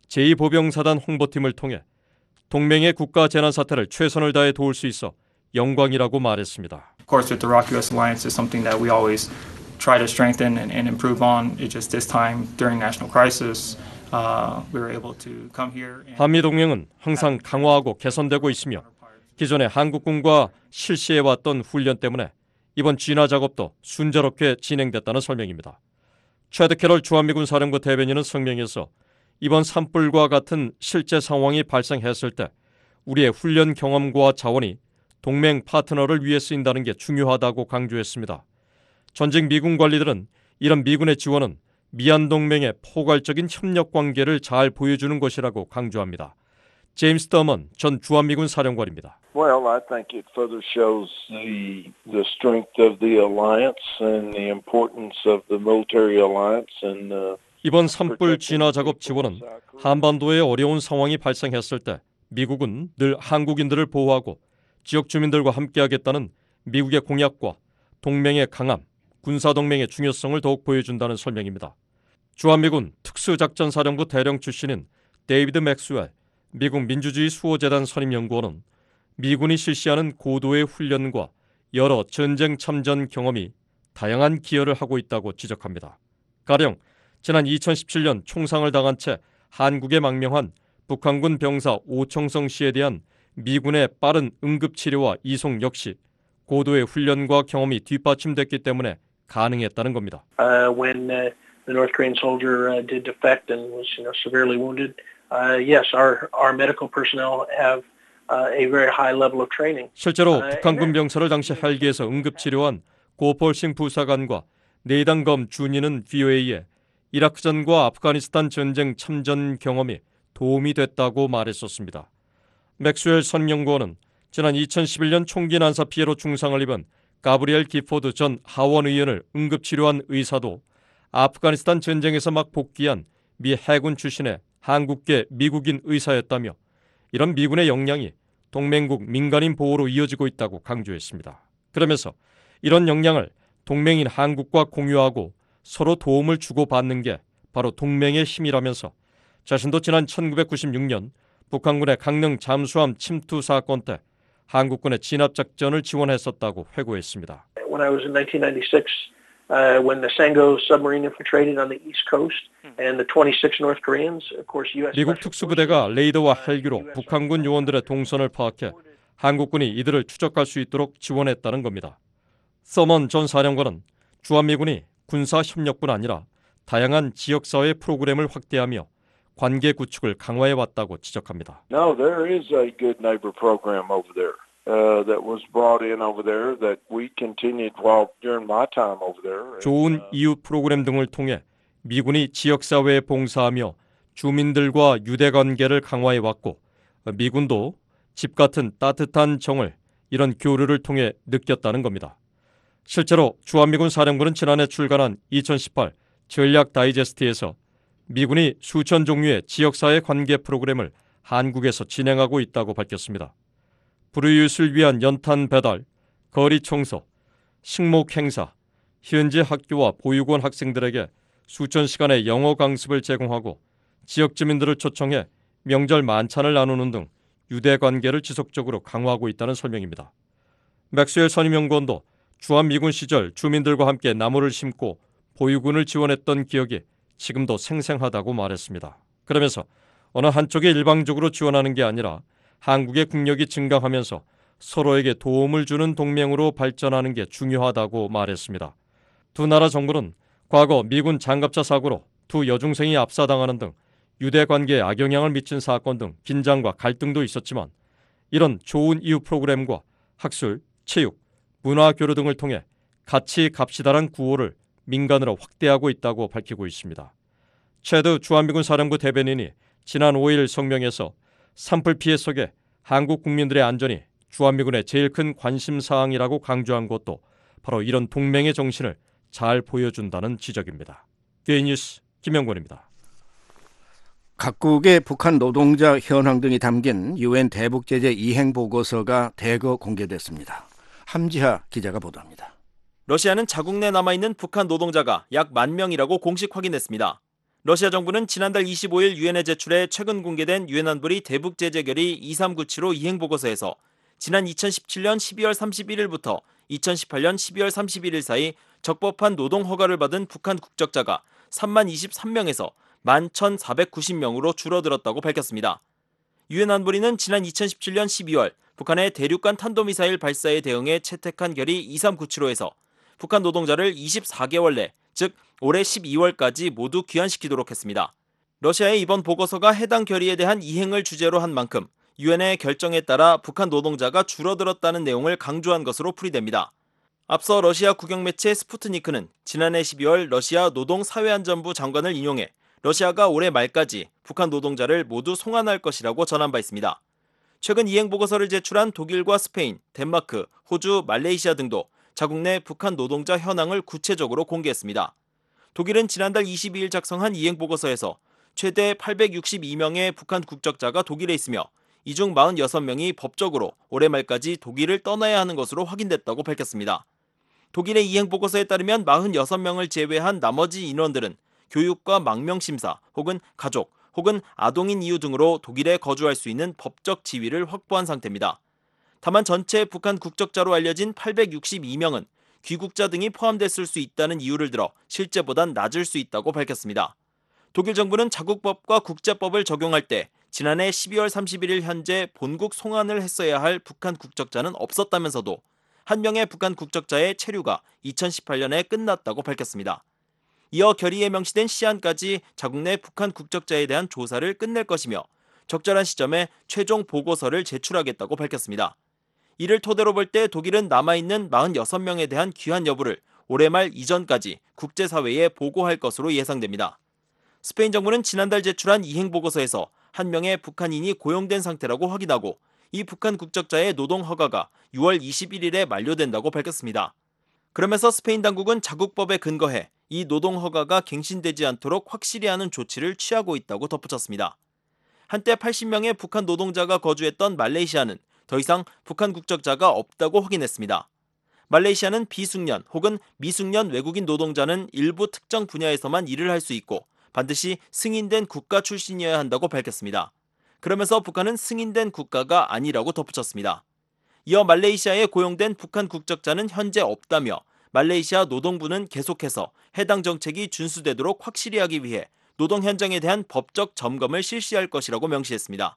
O: 제2보병사단 홍보팀을 통해 동맹의 국가 재난 사태를 최선을 다해 도울 수 있어 영광이라고 말했습니다.
P: Of course, with the ROK-US alliance is something that we always try to strengthen and improve on. It's just this time during national crisis, we were able to come here.
O: 한미 동맹은 항상 강화하고 개선되고 있으며 기존의 한국군과 실시해왔던 훈련 때문에 이번 진화 작업도 순조롭게 진행됐다는 설명입니다. 최드 캐럴 주한미군 사령부 대변인은 성명에서 이번 산불과 같은 실제 상황이 발생했을 때 우리의 훈련 경험과 자원이 동맹 파트너를 위해 쓰인다는 게 중요하다고 강조했습니다. 전직 미군 관리들은 이런 미군의 지원은 미한 동맹의 포괄적인 협력 관계를 잘 보여주는 것이라고 강조합니다. 제임스 더먼 전 주한미군 사령관입니다.
Q: Well, I think it further shows the strength of the alliance and the importance of the military alliance and
O: 이번 산불 진화 작업 지원은 한반도에 어려운 상황이 발생했을 때 미국은 늘 한국인들을 보호하고 지역 주민들과 함께하겠다는 미국의 공약과 동맹의 강함, 군사동맹의 중요성을 더욱 보여준다는 설명입니다. 주한미군 특수작전사령부 대령 출신인 데이비드 맥스웰 미국 민주주의 수호재단 선임연구원은 미군이 실시하는 고도의 훈련과 여러 전쟁 참전 경험이 다양한 기여를 하고 있다고 지적합니다. 가령 지난 2017년 총상을 당한 채 한국에 망명한 북한군 병사 오청성 씨에 대한 미군의 빠른 응급치료와 이송 역시 고도의 훈련과 경험이 뒷받침됐기 때문에 가능했다는 겁니다.
R: When the North Korean soldier did defect and was severely wounded, yes, our medical personnel have a very high level of training.
O: 실제로 북한군 병사를 당시 헬기에서 응급치료한 고폴싱 부사관과 네이단검 준이는 VOA에 이라크전과 아프가니스탄 전쟁 참전 경험이 도움이 됐다고 말했었습니다. 맥스웰 선임연구원은 지난 2011년 총기 난사 피해로 중상을 입은 가브리엘 기포드 전 하원 의원을 응급치료한 의사도 아프가니스탄 전쟁에서 막 복귀한 미 해군 출신의 한국계 미국인 의사였다며 이런 미군의 역량이 동맹국 민간인 보호로 이어지고 있다고 강조했습니다. 그러면서 이런 역량을 동맹인 한국과 공유하고 서로 도움을 주고받는 게 바로 동맹의 힘이라면서 자신도 지난 1996년 북한군의 강릉 잠수함 침투 사건 때 한국군의 진압작전을 지원했었다고 회고했습니다.
R: When I was in 1996, when the Sango submarine infiltrated on the east coast and the 26 North Koreans, of course, U.S.
O: 미국 특수부대가 레이더와 헬기로 북한군 요원들의 동선을 파악해 한국군이 이들을 추적할 수 있도록 지원했다는 겁니다. 서먼 전 사령관은 주한미군이 군사협력뿐 아니라 다양한 지역사회 프로그램을 확대하며 관계 구축을 강화해왔다고 지적합니다.
Q: No, there is a good neighbor program over there that was brought in over there that we continued while during my time over there.
O: 좋은 이웃 프로그램 등을 통해 미군이 지역사회에 봉사하며 주민들과 유대관계를 강화해왔고 미군도 집 같은 따뜻한 정을 이런 교류를 통해 느꼈다는 겁니다. 실제로 주한미군 사령부는 지난해 출간한 2018 전략 다이제스트에서 미군이 수천 종류의 지역사회 관계 프로그램을 한국에서 진행하고 있다고 밝혔습니다. 불우이웃을 위한 연탄 배달, 거리 청소, 식목 행사, 현지 학교와 보육원 학생들에게 수천 시간의 영어 강습을 제공하고 지역 주민들을 초청해 명절 만찬을 나누는 등 유대 관계를 지속적으로 강화하고 있다는 설명입니다. 맥스웰 선임연구원도 주한미군 시절 주민들과 함께 나무를 심고 보육원을 지원했던 기억이 지금도 생생하다고 말했습니다. 그러면서 어느 한쪽에 일방적으로 지원하는 게 아니라 한국의 국력이 증강하면서 서로에게 도움을 주는 동맹으로 발전하는 게 중요하다고 말했습니다. 두 나라 정부는 과거 미군 장갑차 사고로 두 여중생이 압사당하는 등 유대 관계에 악영향을 미친 사건 등 긴장과 갈등도 있었지만 이런 좋은 이웃 프로그램과 학술, 체육, 문화 교류 등을 통해 같이 갑시다란 구호를 민간으로 확대하고 있다고 밝히고 있습니다. 체드 주한미군 사령부 대변인이 지난 5일 성명에서 산불 피해 속에 한국 국민들의 안전이 주한미군의 제일 큰 관심사항이라고 강조한 것도 바로 이런 동맹의 정신을 잘 보여준다는 지적입니다. 게이뉴스 김영권입니다.
E: 각국의 북한 노동자 현황 등이 담긴 UN 대북제재 이행 보고서가 대거 공개됐습니다. 함지하 기자가 보도합니다.
S: 러시아는 자국 내 남아있는 북한 노동자가 약 10,000명이라고 공식 확인했습니다. 러시아 정부는 지난달 25일 유엔에 제출해 최근 공개된 유엔 안보리 대북제재 결의 2397호 이행보고서에서 지난 2017년 12월 31일부터 2018년 12월 31일 사이 적법한 노동 허가를 받은 북한 국적자가 30,023명에서 11,490명으로 줄어들었다고 밝혔습니다. 유엔 안보리는 지난 2017년 12월 북한의 대륙간 탄도미사일 발사에 대응해 채택한 결의 2397호에서 북한 노동자를 24개월 내, 즉 올해 12월까지 모두 귀환시키도록 했습니다. 러시아의 이번 보고서가 해당 결의에 대한 이행을 주제로 한 만큼 유엔의 결정에 따라 북한 노동자가 줄어들었다는 내용을 강조한 것으로 풀이됩니다. 앞서 러시아 국영매체 스푸트니크는 지난해 12월 러시아 노동사회안전부 장관을 인용해 러시아가 올해 말까지 북한 노동자를 모두 송환할 것이라고 전한 바 있습니다. 최근 이행보고서를 제출한 독일과 스페인, 덴마크, 호주, 말레이시아 등도 자국 내 북한 노동자 현황을 구체적으로 공개했습니다. 독일은 지난달 22일 작성한 이행보고서에서 최대 862명의 북한 국적자가 독일에 있으며 이 중 46명이 법적으로 올해 말까지 독일을 떠나야 하는 것으로 확인됐다고 밝혔습니다. 독일의 이행보고서에 따르면 46명을 제외한 나머지 인원들은 교육과 망명심사 혹은 가족 혹은 아동인 이유 등으로 독일에 거주할 수 있는 법적 지위를 확보한 상태입니다. 다만 전체 북한 국적자로 알려진 862명은 귀국자 등이 포함됐을 수 있다는 이유를 들어 실제보단 낮을 수 있다고 밝혔습니다. 독일 정부는 자국법과 국제법을 적용할 때 지난해 12월 31일 현재 본국 송환을 했어야 할 북한 국적자는 없었다면서도 한 명의 북한 국적자의 체류가 2018년에 끝났다고 밝혔습니다. 이어 결의에 명시된 시한까지 자국 내 북한 국적자에 대한 조사를 끝낼 것이며 적절한 시점에 최종 보고서를 제출하겠다고 밝혔습니다. 이를 토대로 볼 때 독일은 남아있는 46명에 대한 귀환 여부를 올해 말 이전까지 국제사회에 보고할 것으로 예상됩니다. 스페인 정부는 지난달 제출한 이행보고서에서 한 명의 북한인이 고용된 상태라고 확인하고 이 북한 국적자의 노동 허가가 6월 21일에 만료된다고 밝혔습니다. 그러면서 스페인 당국은 자국법에 근거해 이 노동 허가가 갱신되지 않도록 확실히 하는 조치를 취하고 있다고 덧붙였습니다. 한때 80명의 북한 노동자가 거주했던 말레이시아는 더 이상 북한 국적자가 없다고 확인했습니다. 말레이시아는 비숙련 혹은 미숙련 외국인 노동자는 일부 특정 분야에서만 일을 할 수 있고 반드시 승인된 국가 출신이어야 한다고 밝혔습니다. 그러면서 북한은 승인된 국가가 아니라고 덧붙였습니다. 이어 말레이시아에 고용된 북한 국적자는 현재 없다며 말레이시아 노동부는 계속해서 해당 정책이 준수되도록 확실히 하기 위해 노동 현장에 대한 법적 점검을 실시할 것이라고 명시했습니다.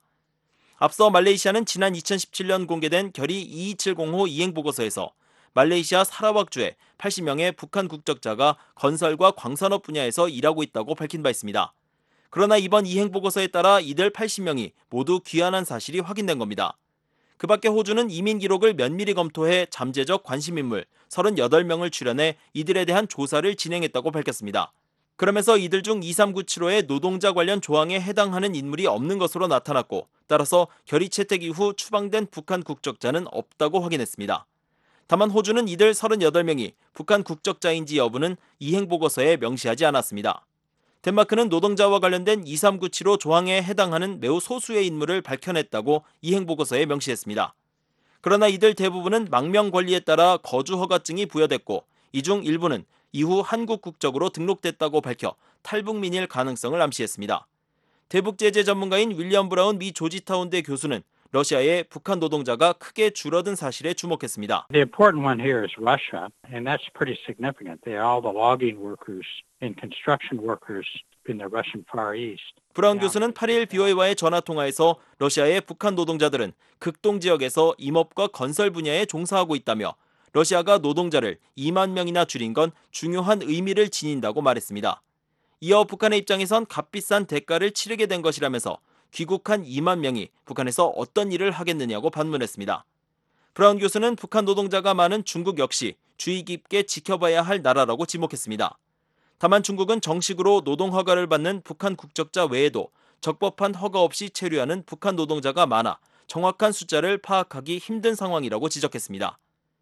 S: 앞서 말레이시아는 지난 2017년 공개된 결의 2270호 이행보고서에서 말레이시아 사라왁주에 80명의 북한 국적자가 건설과 광산업 분야에서 일하고 있다고 밝힌 바 있습니다. 그러나 이번 이행보고서에 따라 이들 80명이 모두 귀환한 사실이 확인된 겁니다. 그 밖에 호주는 이민 기록을 면밀히 검토해 잠재적 관심인물 38명을 출연해 이들에 대한 조사를 진행했다고 밝혔습니다. 그러면서 이들 중 23975의 노동자 관련 조항에 해당하는 인물이 없는 것으로 나타났고 따라서 결의 채택 이후 추방된 북한 국적자는 없다고 확인했습니다. 다만 호주는 이들 38명이 북한 국적자인지 여부는 이행보고서에 명시하지 않았습니다. 덴마크는 노동자와 관련된 23975 조항에 해당하는 매우 소수의 인물을 밝혀냈다고 이행보고서에 명시했습니다. 그러나 이들 대부분은 망명 권리에 따라 거주 허가증이 부여됐고 이 중 일부는 이후 한국 국적으로 등록됐다고 밝혀 탈북민일 가능성을 암시했습니다. 대북제재 전문가인 윌리엄 브라운 미 조지타운대 교수는 러시아의 북한 노동자가 크게 줄어든 사실에 주목했습니다.
T: The important one here is Russia, and that's pretty significant. They are all the logging workers and construction workers in the Russian Far East.
S: 브라운 교수는 8일 BOA와의 전화통화에서 러시아의 북한 노동자들은 극동 지역에서 임업과 건설 분야에 종사하고 있다며 러시아가 노동자를 2만 명이나 줄인 건 중요한 의미를 지닌다고 말했습니다. 이어 북한의 입장에선 값비싼 대가를 치르게 된 것이라면서 귀국한 2만 명이 북한에서 어떤 일을 하겠느냐고 반문했습니다. 브라운 교수는 북한 노동자가 많은 중국 역시 주의 깊게 지켜봐야 할 나라라고 지목했습니다. 다만 중국은 정식으로 노동 허가를 받는 북한 국적자 외에도 적법한 허가 없이 체류하는 북한 노동자가 많아 정확한 숫자를 파악하기 힘든 상황이라고 지적했습니다.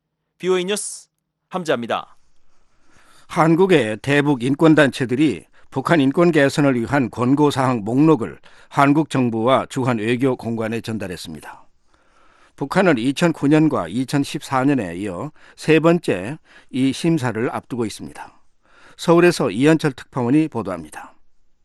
S: BOA 뉴스 함지아입니다.
E: 한국의 대북 인권단체들이 북한 인권 개선을 위한 권고사항 목록을 한국 정부와 주한 외교 공관에 전달했습니다. 북한은 2009년과 2014년에 이어 세 번째 이 심사를 앞두고 있습니다. 서울에서 이현철 특파원이 보도합니다.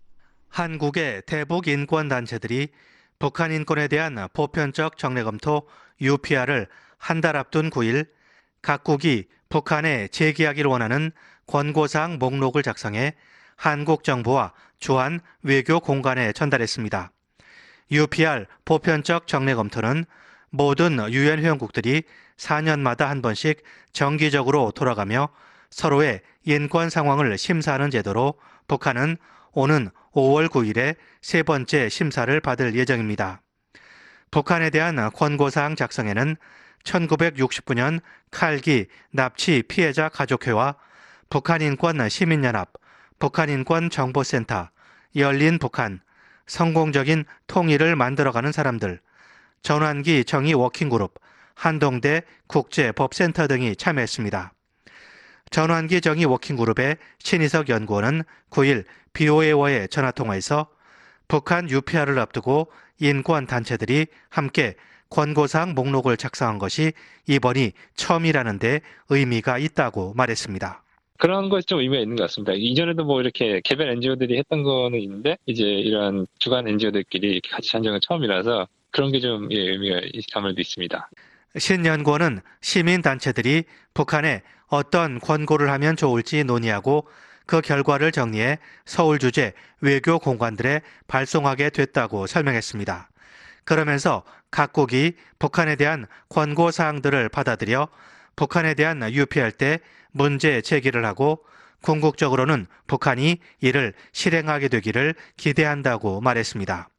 U: 한국의 대북 인권단체들이 북한 인권에 대한 보편적 정례 검토 UPR을 한 달 앞둔 9일 각국이 북한에 제기하기를 원하는 권고사항 목록을 작성해 한국 정부와 주한 외교 공관에 전달했습니다. UPR 보편적 정례 검토는 모든 유엔 회원국들이 4년마다 한 번씩 정기적으로 돌아가며 서로의 인권 상황을 심사하는 제도로 북한은 오는 5월 9일에 세 번째 심사를 받을 예정입니다. 북한에 대한 권고사항 작성에는 1969년 칼기 납치 피해자 가족회와 북한인권 시민연합, 북한인권정보센터, 열린 북한, 성공적인 통일을 만들어가는 사람들, 전환기 정의 워킹그룹, 한동대 국제법센터 등이 참여했습니다. 전환기 정의 워킹그룹의 신희석 연구원은 9일 BOA와의 전화통화에서 북한 UPR을 앞두고 인권단체들이 함께 권고사항 목록을 작성한 것이 이번이 처음이라는 데 의미가 있다고 말했습니다.
B: 그런 것이 좀 의미가 있는 것 같습니다. 이전에도 뭐 이렇게 개별 NGO들이 했던 거는 있는데 이제 이런 주간 NGO들끼리 이렇게 같이 한 적은 처음이라서 그런 게 좀 의미가 아무래도 있습니다.
U: 신 연구원은 시민단체들이 북한에 어떤 권고를 하면 좋을지 논의하고 그 결과를 정리해 서울 주재 외교 공관들에 발송하게 됐다고 설명했습니다. 그러면서 각국이 북한에 대한 권고 사항들을 받아들여 북한에 대한 UPR 때 문제 제기를 하고 궁극적으로는 북한이 이를 실행하게 되기를 기대한다고 말했습니다.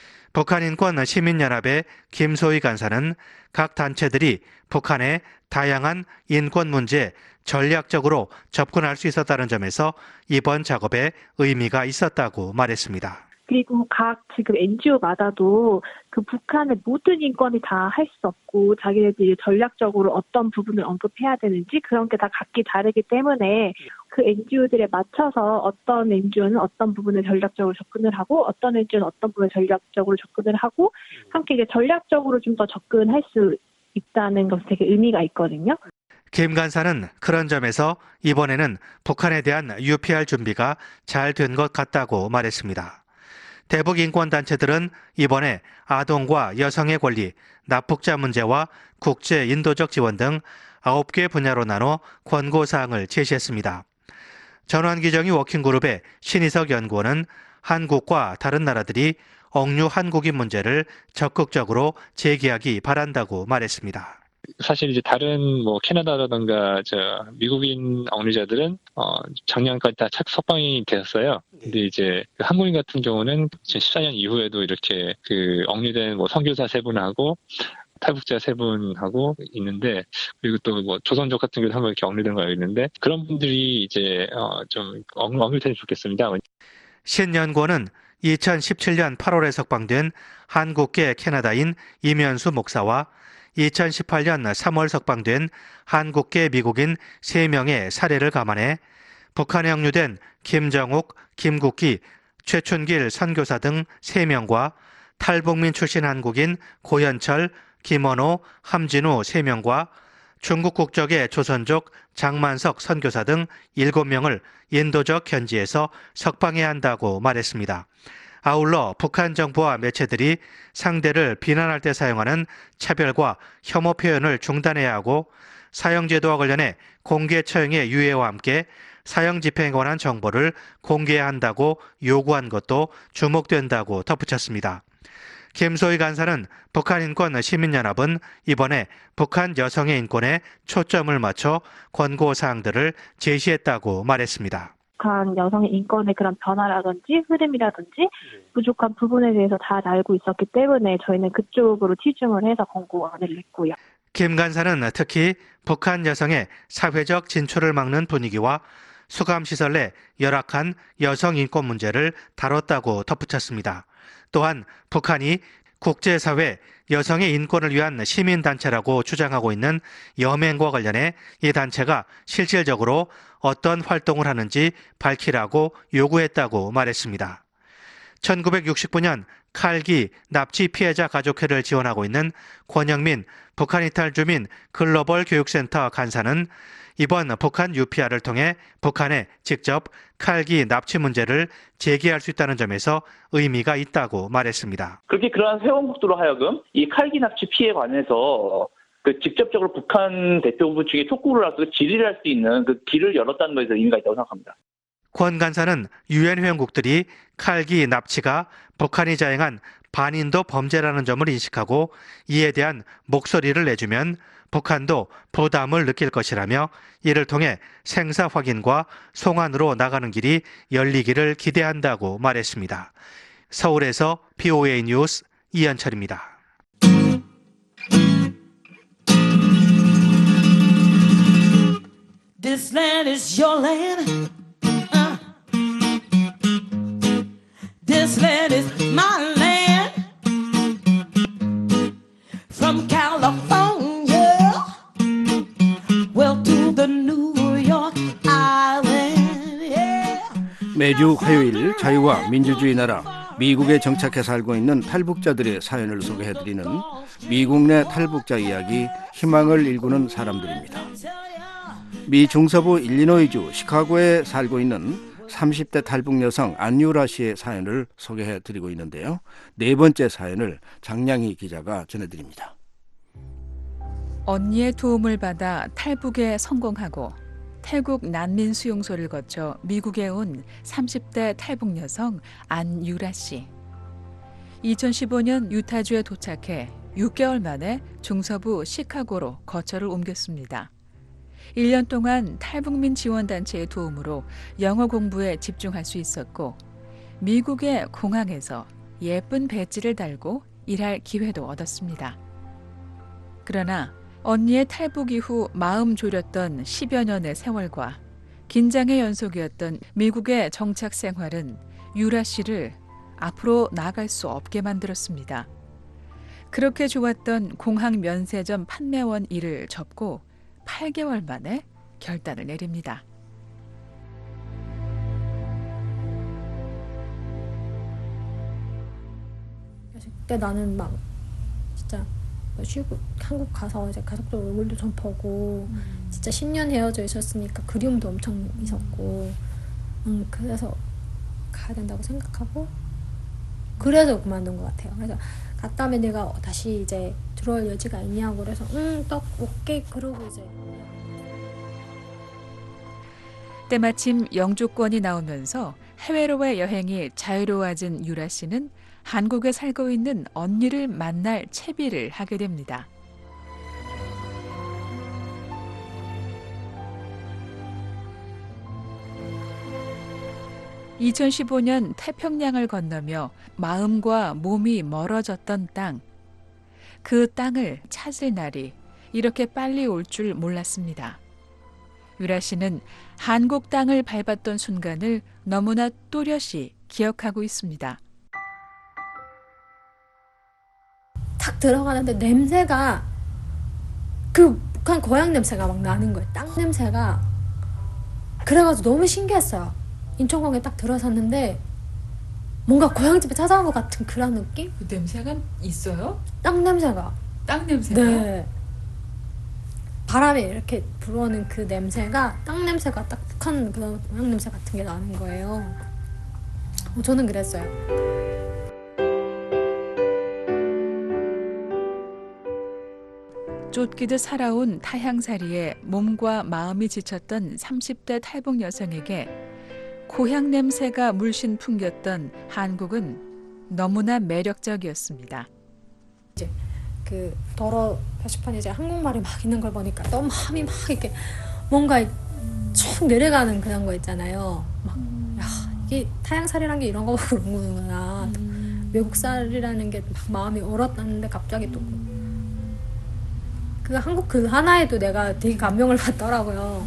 U: 북한인권 시민연합의 김소희 간사는 각 단체들이 북한의 다양한 인권 문제에 전략적으로 접근할 수 있었다는 점에서 이번 작업에 의미가 있었다고 말했습니다.
V: 그리고 각 지금 NGO마다도 그 북한의 모든 인권이 다 할 수 없고 자기네들이 전략적으로 어떤 부분을 언급해야 되는지 그런 게 다 각기 다르기 때문에 그 NGO들에 맞춰서 어떤 NGO는 어떤 부분을 전략적으로 접근을 하고 어떤 NGO는 어떤 부분을 전략적으로 접근을 하고 함께 이게 전략적으로 좀 더 접근할 수 있다는 것이 되게 의미가 있거든요.
U: 김 간사는 그런 점에서 이번에는 북한에 대한 UPR 준비가 잘 된 것 같다고 말했습니다. 대북 인권단체들은 이번에 아동과 여성의 권리, 납북자 문제와 국제 인도적 지원 등 9개 분야로 나눠 권고사항을 제시했습니다. 전환기정의 워킹그룹의 신희석 연구원은 한국과 다른 나라들이 억류 한국인 문제를 적극적으로 제기하기 바란다고 말했습니다.
B: 사실 이제 다른 뭐 캐나다라든가 미국인 억류자들은 작년까지 다 석방이 되었어요. 근데 이제 한국인 같은 경우는 2014년 이후에도 이렇게 그 억류된 뭐 선교사 3분하고 탈북자 3분하고 있는데 그리고 또 뭐 조선족 같은 경우도 한번 이렇게 억류된 거 있는데 그런 분들이 이제 좀 억류되면 좋겠습니다.
U: 신 연구원은 2017년 8월에 석방된 한국계 캐나다인 이면수 목사와 2018년 3월 석방된 한국계 미국인 3명의 사례를 감안해 북한에 억류된 김정욱, 김국기, 최춘길 선교사 등 3명과 탈북민 출신 한국인 고현철, 김원호, 함진우 3명과 중국 국적의 조선족 장만석 선교사 등 7명을 인도적 현지에서 석방해야 한다고 말했습니다. 아울러 북한 정부와 매체들이 상대를 비난할 때 사용하는 차별과 혐오 표현을 중단해야 하고 사형제도와 관련해 공개 처형의 유예와 함께 사형 집행에 관한 정보를 공개해야 한다고 요구한 것도 주목된다고 덧붙였습니다. 김소희 간사는 북한인권 시민연합은 이번에 북한 여성의 인권에 초점을 맞춰 권고사항들을 제시했다고 말했습니다.
V: 북한 여성의 인권의 그런 변화라든지 흐름이라든지 부족한 부분에 대해서 잘 알고 있었기 때문에 저희는 그쪽으로 치중을 해서 권고안을 냈고요.
U: 김 간사는 특히 북한 여성의 사회적 진출을 막는 분위기와 수감시설 내 열악한 여성 인권 문제를 다뤘다고 덧붙였습니다. 또한 북한이 국제사회 여성의 인권을 위한 시민단체라고 주장하고 있는 여맹과 관련해 이 단체가 실질적으로 어떤 활동을 하는지 밝히라고 요구했다고 말했습니다. 1969년 칼기 납치 피해자 가족회를 지원하고 있는 권영민 북한 이탈 주민 글로벌 교육센터 간사는 이번 북한 UPR을 통해 북한에 직접 칼기 납치 문제를 제기할 수 있다는 점에서 의미가 있다고 말했습니다.
W: 그렇게 그러한 회원국들로 하여금 이 칼기 납치 피해에 관해서 직접적으로 북한 대표부 측에 촉구를 하고 질의를 할 수 있는 그 길을 열었다는 것에서 의미가 있다고 생각합니다.
U: 권 간사는 유엔 회원국들이 칼기 납치가 북한이 자행한 반인도 범죄라는 점을 인식하고 이에 대한 목소리를 내주면 북한도 부담을 느낄 것이라며 이를 통해 생사 확인과 송환으로 나가는 길이 열리기를 기대한다고 말했습니다. 서울에서 BOA 뉴스 이현철입니다.
X: This land is your land. This land is my land. From California, well, to the New York
E: 매주 화요일 자유와 민주주의 나라 미국에 정착해 살고 있는 탈북자들의 사연을 소개해드리는 미국 내 탈북자 이야기, 희망을 일구는 사람들입니다. 미 중서부 일리노이주 시카고에 살고 있는 30대 탈북 여성 안유라 씨의 사연을 소개해드리고 있는데요. 네 번째 사연을 장량희 기자가 전해드립니다.
A: 언니의 도움을 받아 탈북에 성공하고 태국 난민 수용소를 거쳐 미국에 온 30대 탈북 여성 안유라 씨. 2015년 유타주에 도착해 6개월 만에 중서부 시카고로 거처를 옮겼습니다. 1년 동안 탈북민 지원단체의 도움으로 영어 공부에 집중할 수 있었고 미국의 공항에서 예쁜 배지를 달고 일할 기회도 얻었습니다. 그러나 언니의 탈북 이후 마음 졸였던 10여 년의 세월과 긴장의 연속이었던 미국의 정착 생활은 유라 씨를 앞으로 나아갈 수 없게 만들었습니다. 그렇게 좋았던 공항 면세점 판매원 일을 접고 8개월 만에 결단을 내립니다.
C: 그때 나는 막 진짜 쉬고 한국 가서 이제 가족들 얼굴도 좀 보고 진짜 10년 헤어져 있었으니까 그리움도 엄청 있었고 그래서 가야 된다고 생각하고 그래서 그만둔 것 같아요. 그래서 갔다면 내가 다시 이제 들어올 여지가 있냐고 그래서 딱 오케이 그러고 이제
A: 때마침 영주권이 나오면서 해외로의 여행이 자유로워진 유라 씨는 한국에 살고 있는 언니를 만날 채비를 하게 됩니다. (2015년) 태평양을 건너며 마음과 몸이 멀어졌던 땅. 그 땅을 찾을 날이 이렇게 빨리 올 줄 몰랐습니다. 유라 씨는 한국 땅을 밟았던 순간을 너무나 또렷이 기억하고 있습니다.
C: 탁 들어가는데 냄새가 그 북한 고향 냄새가 막 나는 거예요. 땅 냄새가. 그래가지고 너무 신기했어요. 인천공항에 딱 들어섰는데 뭔가 고향집에 찾아온 것 같은 그런 느낌?
A: 그 냄새가 있어요?
C: 땅 냄새가.
A: 땅 냄새가?
C: 네. 바람이 이렇게 불어오는 그 냄새가 땅 냄새가 딱 북한 그런 고향 냄새 같은 게 나는 거예요. 저는 그랬어요.
A: 쫓기듯 살아온 타향살이에 몸과 마음이 지쳤던 30대 탈북 여성에게 고향 냄새가 물씬 풍겼던 한국은 너무나 매력적이었습니다.
C: 이제 그 도로 표지판에 이제 한국말이 막 있는 걸 보니까 너무 마음이 막 이렇게 뭔가 쭉 내려가는 그런 거 있잖아요. 막 야, 이게 타향살이라는 게 이런 거 그런 거구나. 외국살이라는 게 막 마음이 얼었는데 갑자기 또 그 한국 그 하나에도 내가 되게 감명을 받더라고요.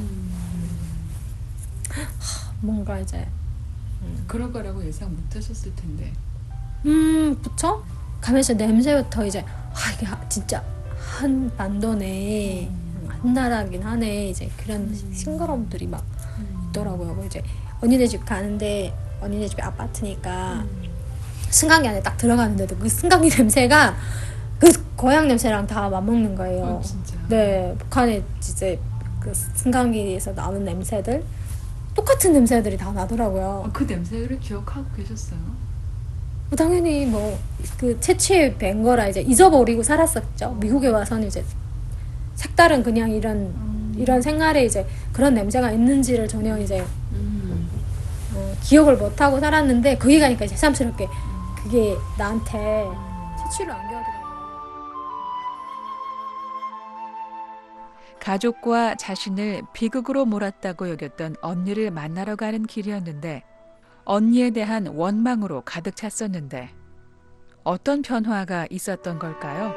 C: 뭔가 이제
A: 그럴 거라고 예상 못 하셨을 텐데.
C: 그쵸? 가면서 냄새부터 이제 이게 진짜 한 반도네, 한 나라긴 하네, 이제 그런 싱그러움들이 막 있더라고요. 이제 언니네 집 가는데 언니네 집이 아파트니까 승강기 안에 딱 들어가는데도 그 승강기 냄새가 그 고향 냄새랑 다 맞먹는 거예요.
A: 진짜.
C: 네, 북한에 이제 그 승강기에서 나오는 냄새들 똑같은 냄새들이 다 나더라고요.
A: 그 냄새를 기억하고 계셨어요?
C: 당연히 뭐 그 채취해 뵌 거라 이제 잊어버리고 살았었죠. 미국에 와서는 이제 색다른 그냥 이런 생활에 이제 그런 냄새가 있는지를 전혀 이제 기억을 못 하고 살았는데 거기 가니까 이제 새삼스럽게 그게 나한테 채취를 안겨하더라고요.
A: 가족과 자신을 비극으로 몰았다고 여겼던 언니를 만나러 가는 길이었는데 언니에 대한 원망으로 가득 찼었는데 어떤 변화가 있었던 걸까요?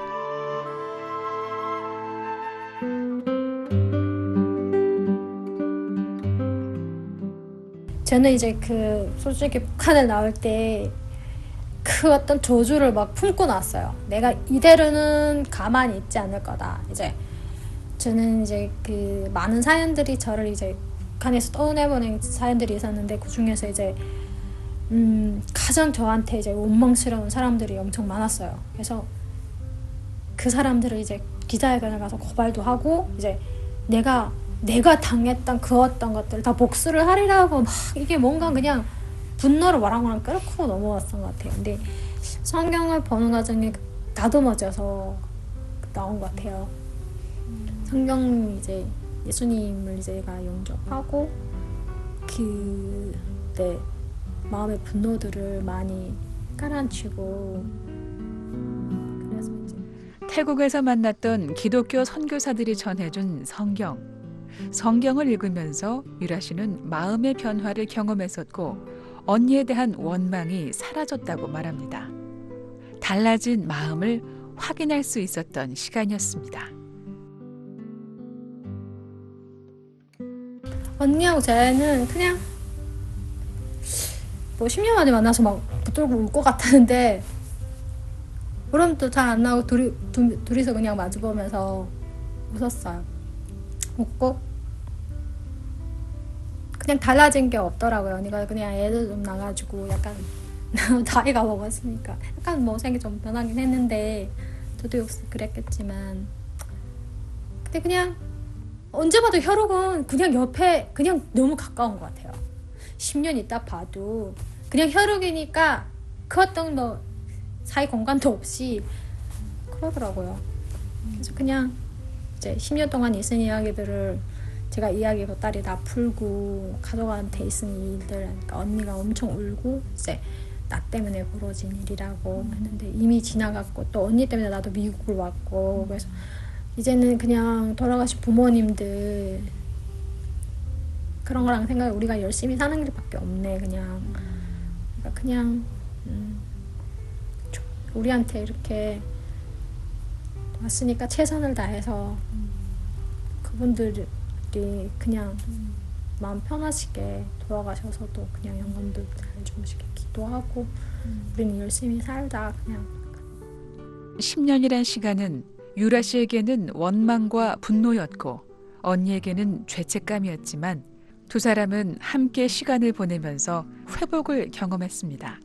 C: 저는 이제 그 솔직히 북한에 나올 때 그 어떤 저주를 막 품고 났어요. 내가 이대로는 가만히 있지 않을 거다. 이제 저는 이제 그 많은 사연들이 저를 이제 북한에서 떠내보낸 사연들이 있었는데 그 중에서 이제 가장 저한테 이제 원망스러운 사람들이 엄청 많았어요. 그래서 그 사람들을 이제 기자회견에 가서 고발도 하고 이제 내가 당했던 그 어떤 것들을 다 복수를 하리라고 막 이게 뭔가 그냥 분노를 와랑와랑 끓고 넘어왔던 것 같아요. 근데 성경을 보는 과정에 다듬어져서 나온 것 같아요. 성경 이제 예수님을 제가 영접하고 그때 마음의 분노들을 많이 가라앉히고 그래서 이제
A: 태국에서 만났던 기독교 선교사들이 전해준 성경을 읽으면서 유라 씨는 마음의 변화를 경험했었고 언니에 대한 원망이 사라졌다고 말합니다. 달라진 마음을 확인할 수 있었던 시간이었습니다.
C: 언니하고 쟤는 그냥 뭐 10년 만에 만나서 막 붙들고 울 것 같았는데 울음도 잘 안 나고 둘이서 그냥 마주보면서 웃었어요. 웃고 그냥 달라진 게 없더라고요. 언니가 그냥 애들 좀 나가지고 약간 나이가 먹었으니까 약간 뭐 생각이 좀 변하긴 했는데 저도 역시 그랬겠지만 근데 그냥 언제 봐도 혈육은 그냥 옆에 그냥 너무 가까운 것 같아요. 10년 있다 봐도 그냥 혈육이니까 그 어떤 뭐 사이 공간도 없이 그러더라고요. 그래서 그냥 이제 10년 동안 있은 이야기들을 제가 이야기 보따리 다 풀고 가족한테 있은 일들 그러니까 언니가 엄청 울고 이제 나 때문에 벌어진 일이라고 했는데 이미 지나갔고 또 언니 때문에 나도 미국을 왔고 그래서 이제는 그냥 돌아가신 부모님들 그런 거랑 생각해 우리가 열심히 사는 길밖에 없네 그냥 그러니까 그냥 우리한테 이렇게 왔으니까 최선을 다해서 그분들이 그냥 마음 편하시게 돌아가셔서도 그냥 영혼들 잘 주무시게 기도하고 우리는 열심히 살자 그냥
A: 10년이란 시간은 유라 씨에게는 원망과 분노였고 언니에게는 죄책감이었지만 두 사람은 함께 시간을 보내면서 회복을 경험했습니다.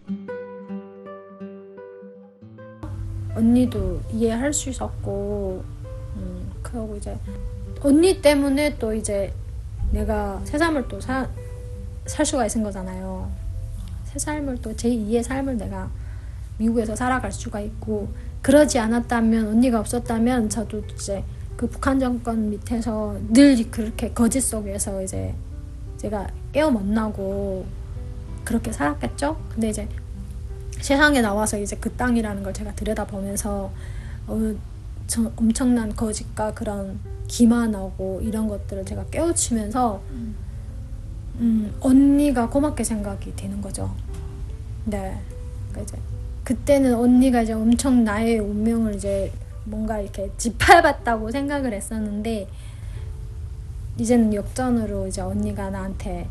C: 언니도 이해할 수 있었고 그러고 이제 언니 때문에 또 이제 내가 새 삶을 또 살 수가 있는 거잖아요. 새 삶을 또 제2의 삶을 내가 미국에서 살아갈 수가 있고 그러지 않았다면 언니가 없었다면 저도 이제 그 북한 정권 밑에서 늘 그렇게 거짓 속에서 이제 제가 깨어 못 나고 그렇게 살았겠죠. 근데 이제 세상에 나와서 이제 그 땅이라는 걸 제가 들여다보면서 엄청난 거짓과 그런 기만하고 이런 것들을 제가 깨우치면서 언니가 고맙게 생각이 되는 거죠. 네, 그러니까 이제 그때는 언니가 이제 엄청 나의 운명을 이제 뭔가 이렇게 짓밟았다고 생각을 했었는데 이제는 역전으로 이제 언니가 나한테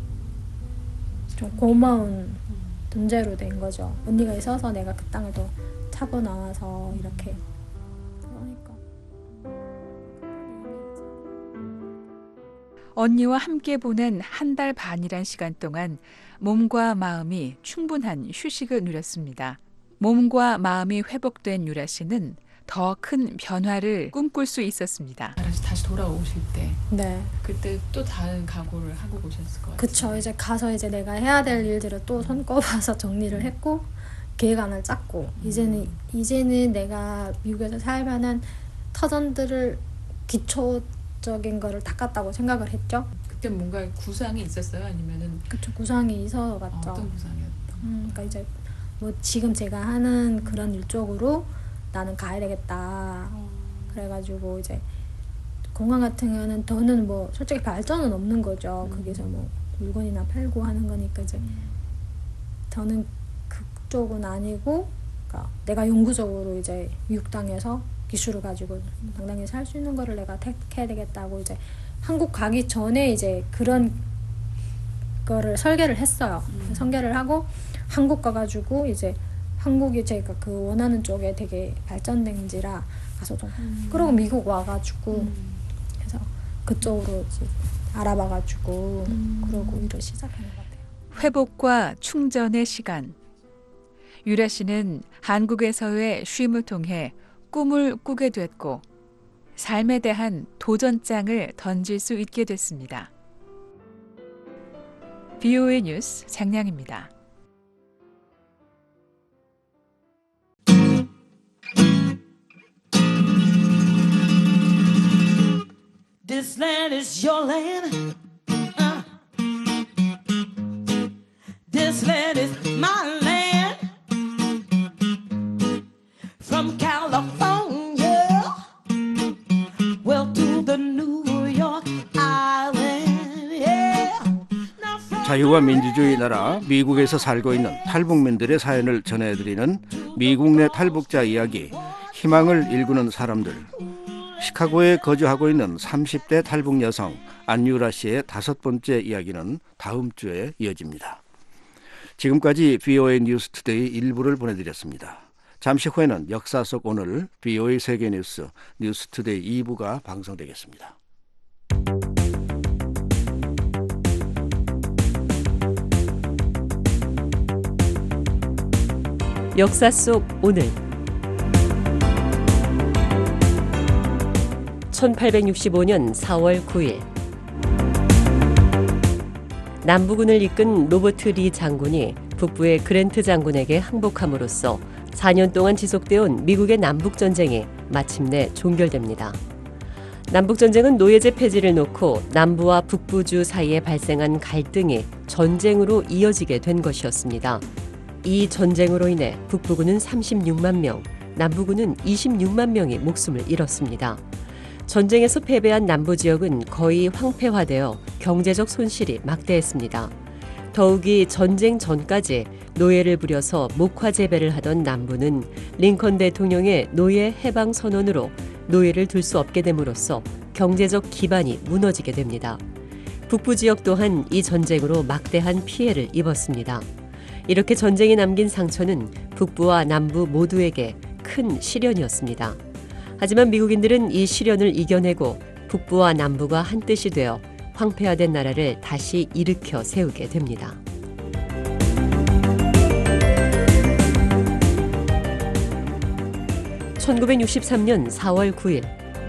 C: 좀 고마운 존재로 된 거죠. 언니가 있어서 내가 그 땅을 또 차고 나와서 이렇게 그러니까
A: 언니와 함께 보낸 한 달 반이란 시간 동안 몸과 마음이 충분한 휴식을 누렸습니다. 몸과 마음이 회복된 유라 씨는 더 큰 변화를 꿈꿀 수 있었습니다.
D: 다시 돌아오실 때,
C: 네,
D: 그때 또 다른 각오를 하고 오셨을 것 같아요.
C: 그쵸. 이제 가서 이제 내가 해야 될 일들을 또 손꼽아서 정리를 했고 계획안을 짰고 이제는 내가 미국에서 살만한 터전들을 기초적인 거를 닦았다고 생각을 했죠.
D: 그때 뭔가 구상이 있었어요? 아니면은
C: 그쵸, 구상이 있어 갔죠.
D: 어떤 구상이었던?
C: 그러니까 이제 뭐 지금 제가 하는 그런 일 쪽으로 나는 가야 되겠다. 그래가지고 이제 공항 같은 경우는 더는 뭐 솔직히 발전은 없는 거죠. 거기서 뭐 물건이나 팔고 하는 거니까 이제 저는 그쪽은 아니고 그러니까 내가 영구적으로 이제 미국 땅에서 기술을 가지고 당당히 살 수 있는 거를 내가 택해야 되겠다고 이제 한국 가기 전에 이제 그런 거를 설계를 했어요. 설계를 하고 한국 가가지고 이제 한국이 제가 그 원하는 쪽에 되게 발전된지라 가서 좀 그러고 미국 와가지고 그래서 그쪽으로 이제 알아봐가지고 그러고 일을 시작하는 것 같아요.
A: 회복과 충전의 시간. 유라 씨는 한국에서의 쉼을 통해 꿈을 꾸게 됐고 삶에 대한 도전장을 던질 수 있게 됐습니다. BOA 뉴스 장량입니다.
X: This land is your land. This land is my land. From California, well to the New York Island. Yeah.
E: 자유와 민주주의 나라 미국에서 살고 있는 탈북민들의 사연을 전해드리는 미국 내 탈북자 이야기, 희망을 일구는 사람들. 시카고에 거주하고 있는 30대 탈북 여성 안유라 씨의 5번째 이야기는 다음 주에 이어집니다. 지금까지 BOA 뉴스 투데이 1부를 보내드렸습니다. 잠시 후에는 역사 속 오늘 BOA 세계뉴스 뉴스 투데이 2부가 방송되겠습니다.
F: 역사 속 오늘 1865년 4월 9일 남부군을 이끈 로버트 리 장군이 북부의 그랜트 장군에게 항복함으로써 4년 동안 지속되어온 미국의 남북전쟁이 마침내 종결됩니다. 남북전쟁은 노예제 폐지를 놓고 남부와 북부주 사이에 발생한 갈등이 전쟁으로 이어지게 된 것이었습니다. 이 전쟁으로 인해 북부군은 36만 명, 남부군은 26만 명이 목숨을 잃었습니다. 전쟁에서 패배한 남부 지역은 거의 황폐화되어 경제적 손실이 막대했습니다. 더욱이 전쟁 전까지 노예를 부려서 목화 재배를 하던 남부는 링컨 대통령의 노예 해방 선언으로 노예를 둘 수 없게 됨으로써 경제적 기반이 무너지게 됩니다. 북부 지역 또한 이 전쟁으로 막대한 피해를 입었습니다. 이렇게 전쟁이 남긴 상처는 북부와 남부 모두에게 큰 시련이었습니다. 하지만 미국인들은 이 시련을 이겨내고 북부와 남부가 한뜻이 되어 황폐화된 나라를 다시 일으켜 세우게 됩니다. (1963년 4월 9일)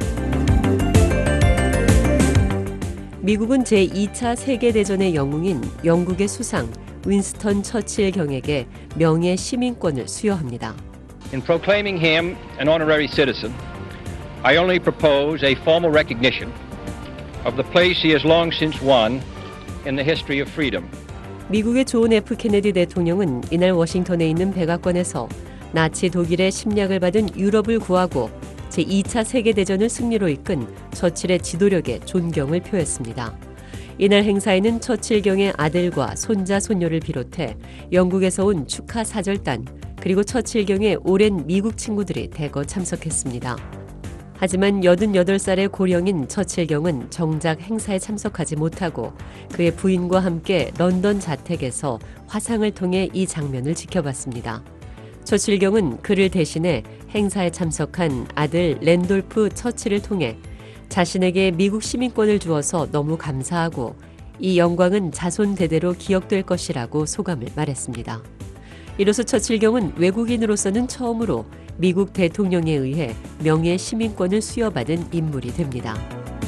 F: 미국은 제2차 세계대전의 영웅인 영국의 수상 윈스턴 처칠 경에게 명예 시민권을 수여합니다.
H: In proclaiming him an honorary citizen, I only propose a formal recognition of the place he has long since won in the history of freedom.
F: 미국의 존 F 케네디 대통령은 이날 워싱턴에 있는 백악관에서 나치 독일의 침략을 받은 유럽을 구하고 제2차 세계대전을 승리로 이끈 처칠의 지도력에 존경을 표했습니다. 이날 행사에는 처칠 경의 아들과 손자, 손녀를 비롯해 영국에서 온 축하 사절단 그리고 처칠 경의 오랜 미국 친구들이 대거 참석했습니다. 하지만 88살의 고령인 처칠 경은 정작 행사에 참석하지 못하고 그의 부인과 함께 런던 자택에서 화상을 통해 이 장면을 지켜봤습니다. 처칠 경은 그를 대신해 행사에 참석한 아들 랜돌프 처칠을 통해 자신에게 미국 시민권을 주어서 너무 감사하고 이 영광은 자손 대대로 기억될 것이라고 소감을 말했습니다. 이로써 처칠 경은 외국인으로서는 처음으로 미국 대통령에 의해 명예 시민권을 수여받은 인물이 됩니다.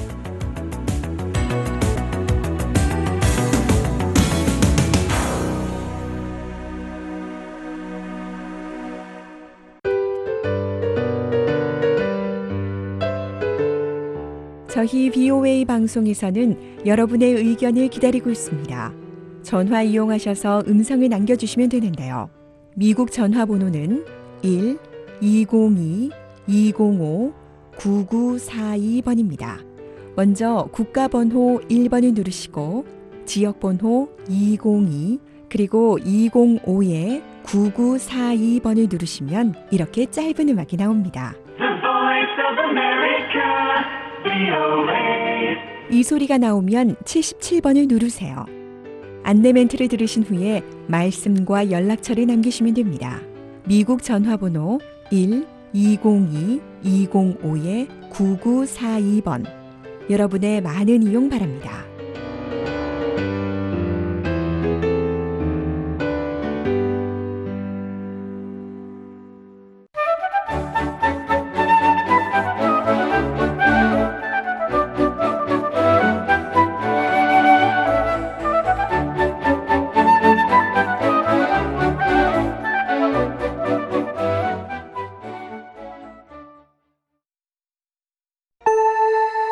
I: 저희 BOA 방송에서는 여러분의 의견을 기다리고 있습니다. 전화 이용하셔서 음성을 남겨주시면 되는데요. 미국 전화번호는 1-202-205-9942번입니다. 먼저 국가번호 1번을 누르시고 지역번호 202 그리고 205-9942번을 누르시면 이렇게 짧은 음악이 나옵니다. 이 소리가 나오면 77번을 누르세요. 안내 멘트를 들으신 후에 말씀과 연락처를 남기시면 됩니다. 미국 전화번호 1-202-205-9942번. 여러분의 많은 이용 바랍니다.